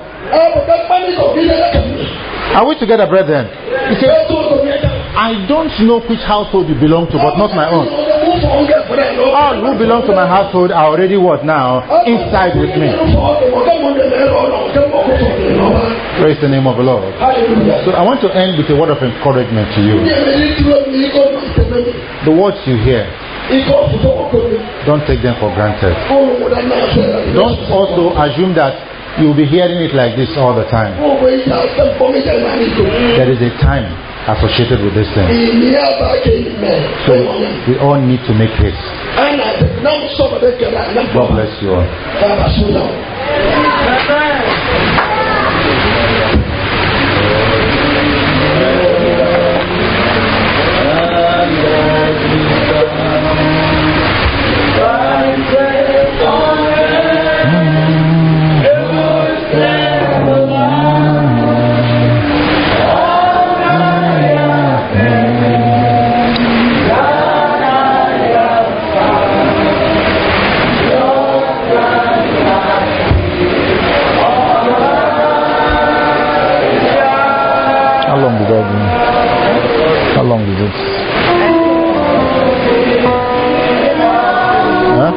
Are we together, brethren? He said, I don't know which household you belong to, but not my own. All who belong to my household are already what now? Inside with me. Praise the name of the Lord. So I want to end with a word of encouragement to you. The words you hear, don't take them for granted. Don't also assume that you'll be hearing it like this all the time. There is a time associated with this thing. So we all need to make haste. God bless you all. How long is it? Huh?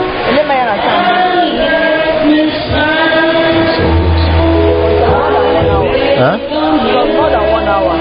Huh? More than 1 hour.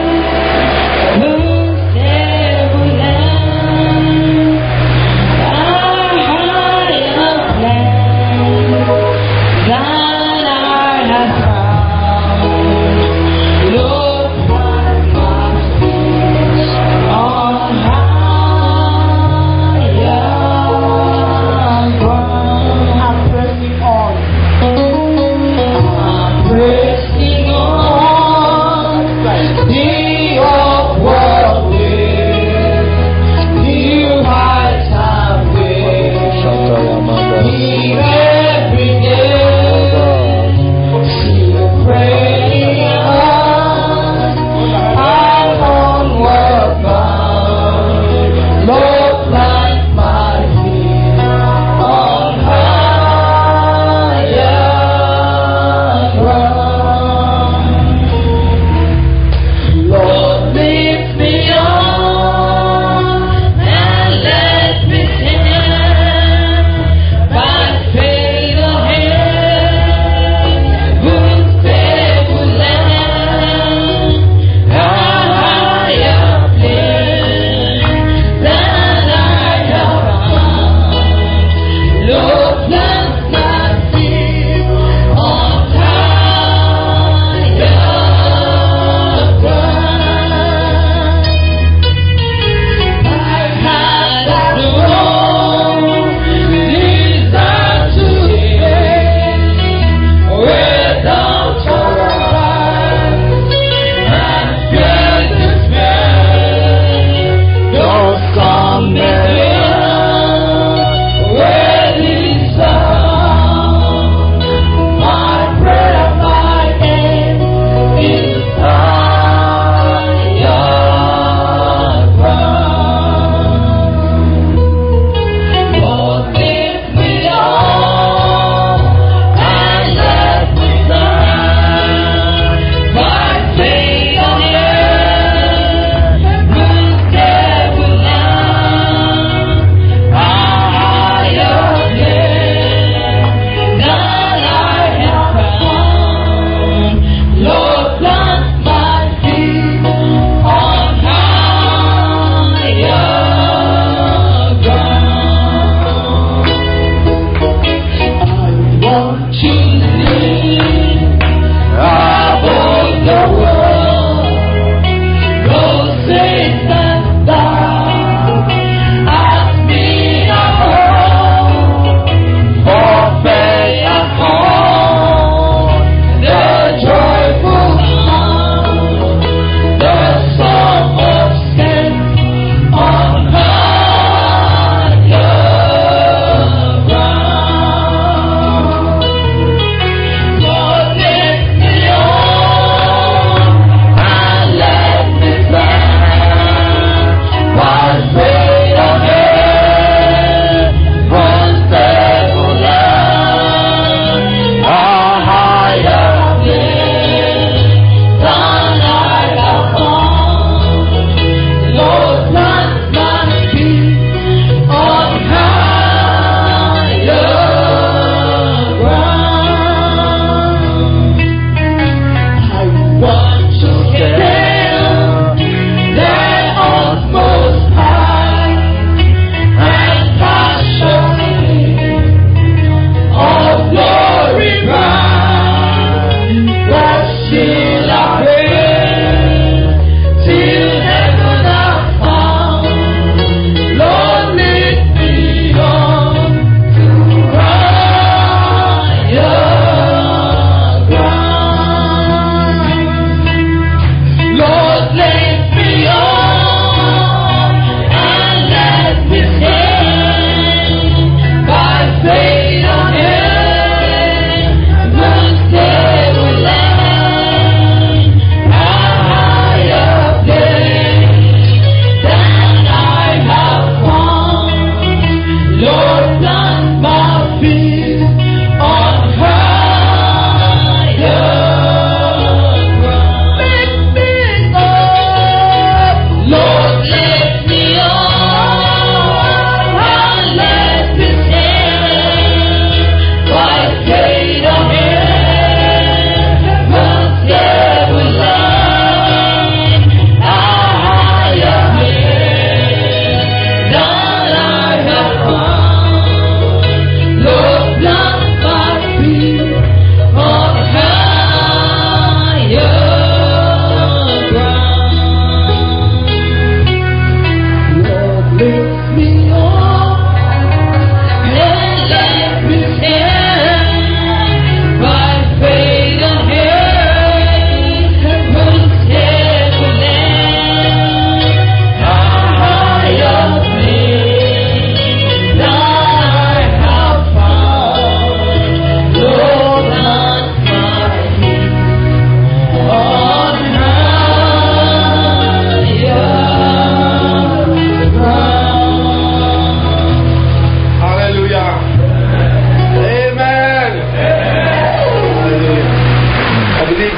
Till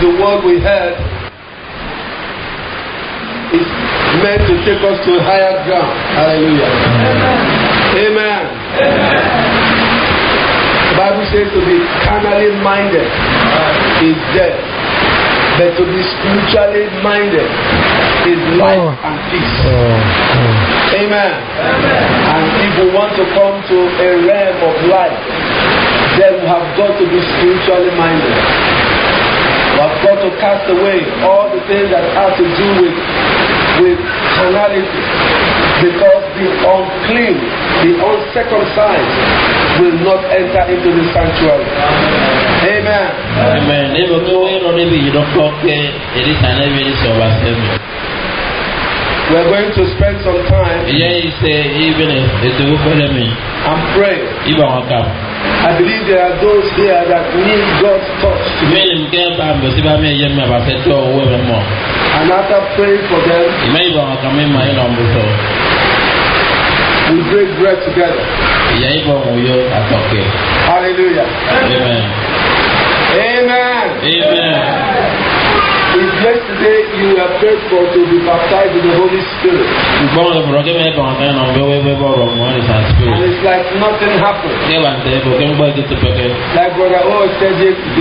the word we heard is meant to take us to a higher ground. Hallelujah. Amen. The Bible says to be carnally minded is death, but to be spiritually minded is life and peace. Amen. And if we want to come to a realm of life, then we have got to be spiritually minded. We have got to cast away all the things that have to do with carnality, because the unclean, the uncircumcised will not enter into the sanctuary. Amen. Amen. We are going to spend some time and pray. I believe there are those here that need God's touch. And after praying for them, we break bread together. Hallelujah. Amen. Amen. Amen. If yesterday you were prayed for to be baptized in the Holy Spirit, and it's like nothing happened, like Brother O said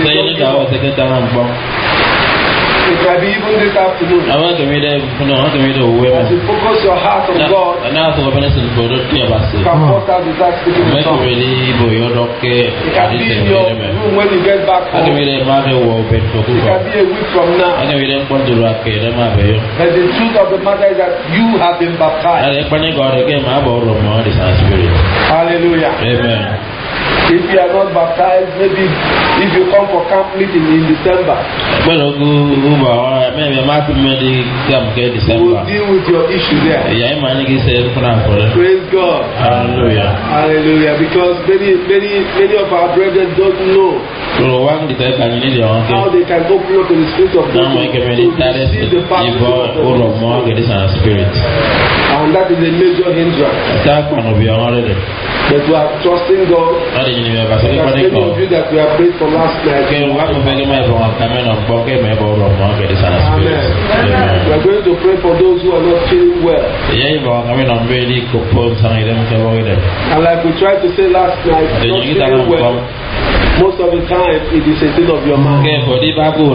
it might be even this afternoon. As you focus your heart on God, you can force out without speaking in tongues. It can be in your room when you get back home. It can be a week from now. But the truth of the matter is that you have been baptized. Hallelujah. Amen. If you are not baptized, maybe if you come for camp meeting in December, we will deal with your issue there. Praise God. Hallelujah. Hallelujah. Because many of our brethren don't know how they can open up to the Spirit of God to receive the baptism of the Holy Spirit. And that is a major hindrance. But we are trusting God. Many of you that we have prayed for last night. Amen. We are going to pray for those who are not feeling well. And like we tried to say last night, not feeling well, most of the time it is a thing of your mind. As we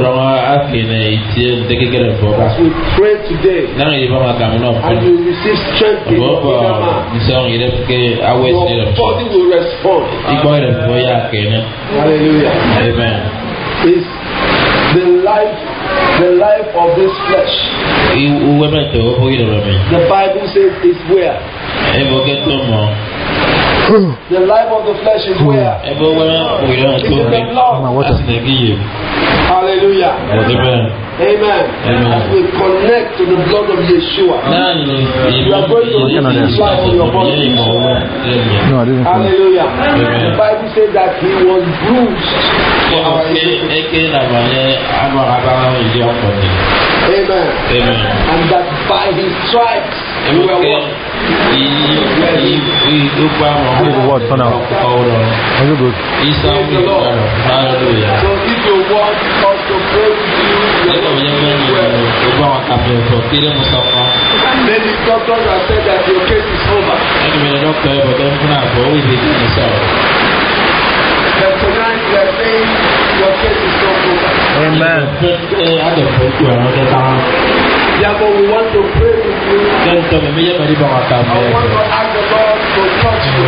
pray today, and you receive strength in your inner man, your body will respond. Hallelujah. Amen. Is the life of this flesh. The Bible says it's where? The life of the flesh is where? It's in the blood. Hallelujah. Amen. As we connect to the blood of Yeshua, you are going to receive life in your body. Hallelujah. The Bible says that he was bruised for our iniquities. Amen. And that by his stripes we were what? What for now? Are you good? Hallelujah. So if you want us to pray with you, many doctors have said that your case is over. But tonight we are saying your case is not over. Amen. Therefore we want to pray with you. I want to ask the Lord to touch you.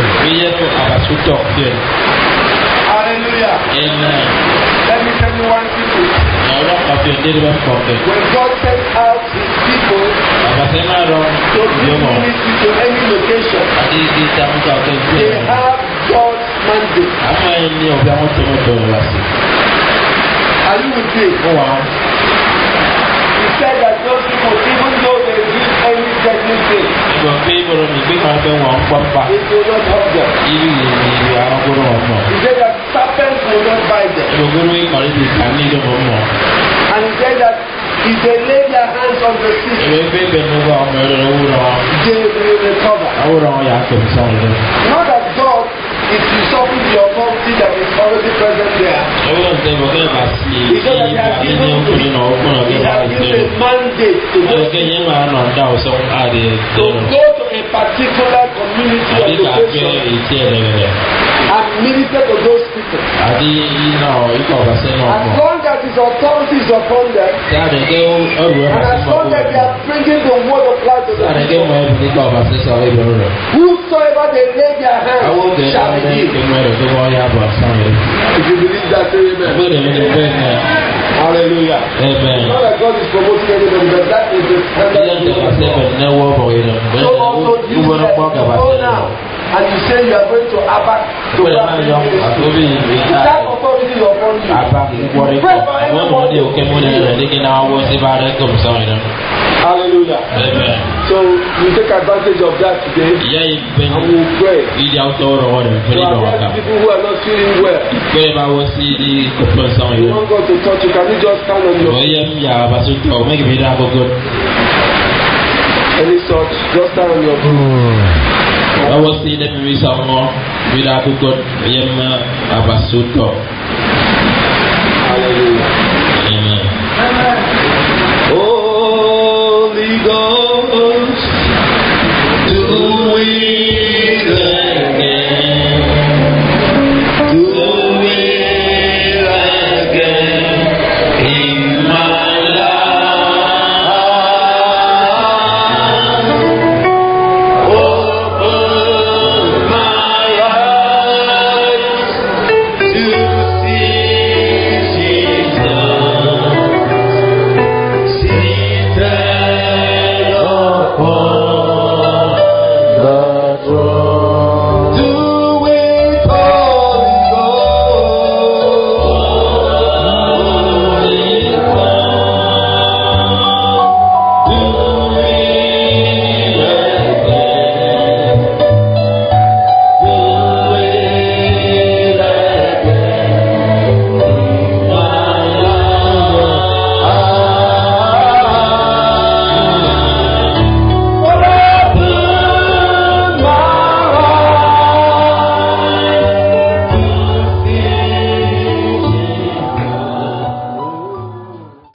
Hallelujah. Amen. Let me tell you one secret. When God sends out his people to bring ministry to any location, they have God's mandate. Are you with me? He said that those people, even though they do any deadly thing, it will not hurt them. He said that serpents will not bite them. And he said that if they lay their hands on the sick, they will recover. Not that God if you suffer the authority that is already present there, he said that he has given a mandate to go to a particular community or location and minister to those people. As long as his authority is upon them, and as long as they are bringing the word of life to them, whosoever they lay their hands shall be healed. If you believe that, say amen. Hallelujah. Amen. Not that God is promoting anybody, but that is the standard. So also you go now and you say you are going to Abba to that authority is upon you. Pray for anybody. Hallelujah. Amen. So we take advantage of that today and we will pray. So I have people who are not feeling well. You want God to touch you, can you just stand on your feet? Any sort, just stand on your feet. I was seeing the